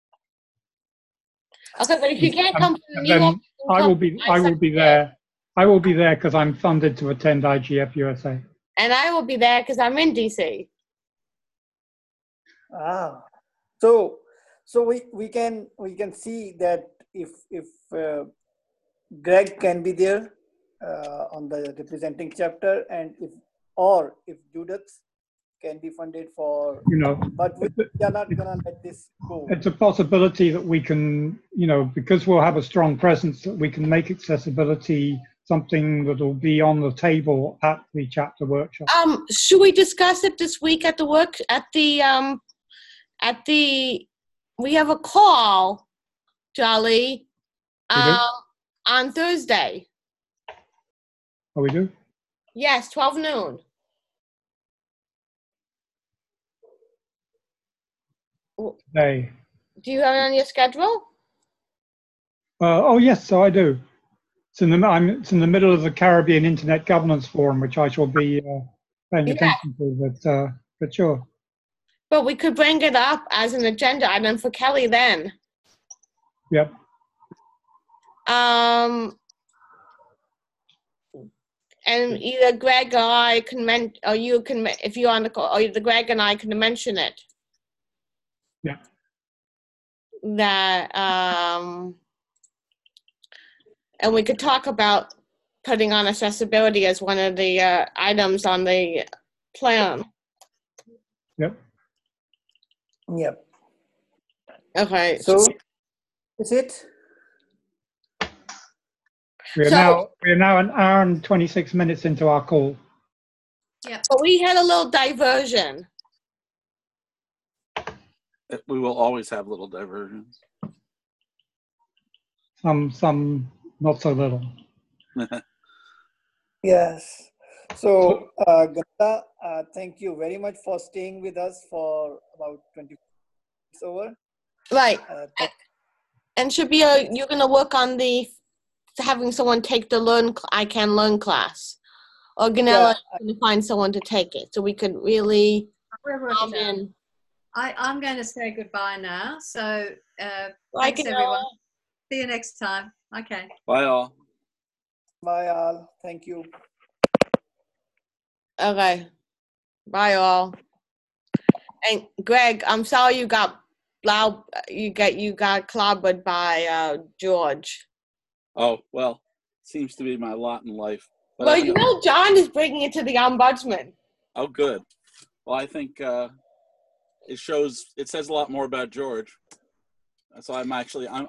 Okay, but if you can't Um, come from and New York, then you can I come will be, from I will myself be there. I will be there because I'm funded to attend I G F U S A. and I will be there because I'm in D C. Ah, so so we we can we can see that if if uh, Greg can be there uh, on the representing chapter, and if or if Judith can be funded for, You know, but we we are not gonna let this go. it's a possibility that we can, you know, because we'll have a strong presence, that we can make accessibility something that will be on the table at the chapter workshop. Um, should we discuss it this week at the work at the um at the we have a call, Jolly, We do? um on Thursday. Oh, we do? Yes, twelve noon. Today. Do you have it on your schedule? Uh, oh, yes, so I do. It's in the, I'm, it's in the middle of the Caribbean Internet Governance Forum, which I shall be uh, paying Yeah. attention to, but, uh, but sure. But we could bring it up as an agenda item for Kelly then. Yep. Um, and either Greg or I can men, or you can, men- if you're on the call, or either Greg and I can mention it. Yeah. That, um, and we could talk about putting on accessibility as one of the uh, items on the plan. Yep. Yep. Okay. So is it? We are So- now we are now an hour and twenty-six minutes into our call. But we had a little diversion. We will always have little diversions. Some some not so little. Yes. So, uh, Ganda, uh, thank you very much for staying with us for about twenty minutes over. Right. Uh, thank- And Shabir, you're going to work on the having someone take the learn I Can Learn class. Or Ganella Yeah, is going to find someone to take it so we could really We're working calm out. in. I, I'm going to say goodbye now. So uh, Bye, thanks, everyone. Ganella. See you next time. Okay. Bye all. bye all. Thank you. Okay. Bye, all. And Greg, I'm sorry you got blow, you got you got clobbered by uh, George. Oh, well, seems to be my lot in life. But Well, I- you know, John is bringing it to the ombudsman. Oh, good. Well, I think uh, it shows, it says a lot more about George. So I'm actually, I'm,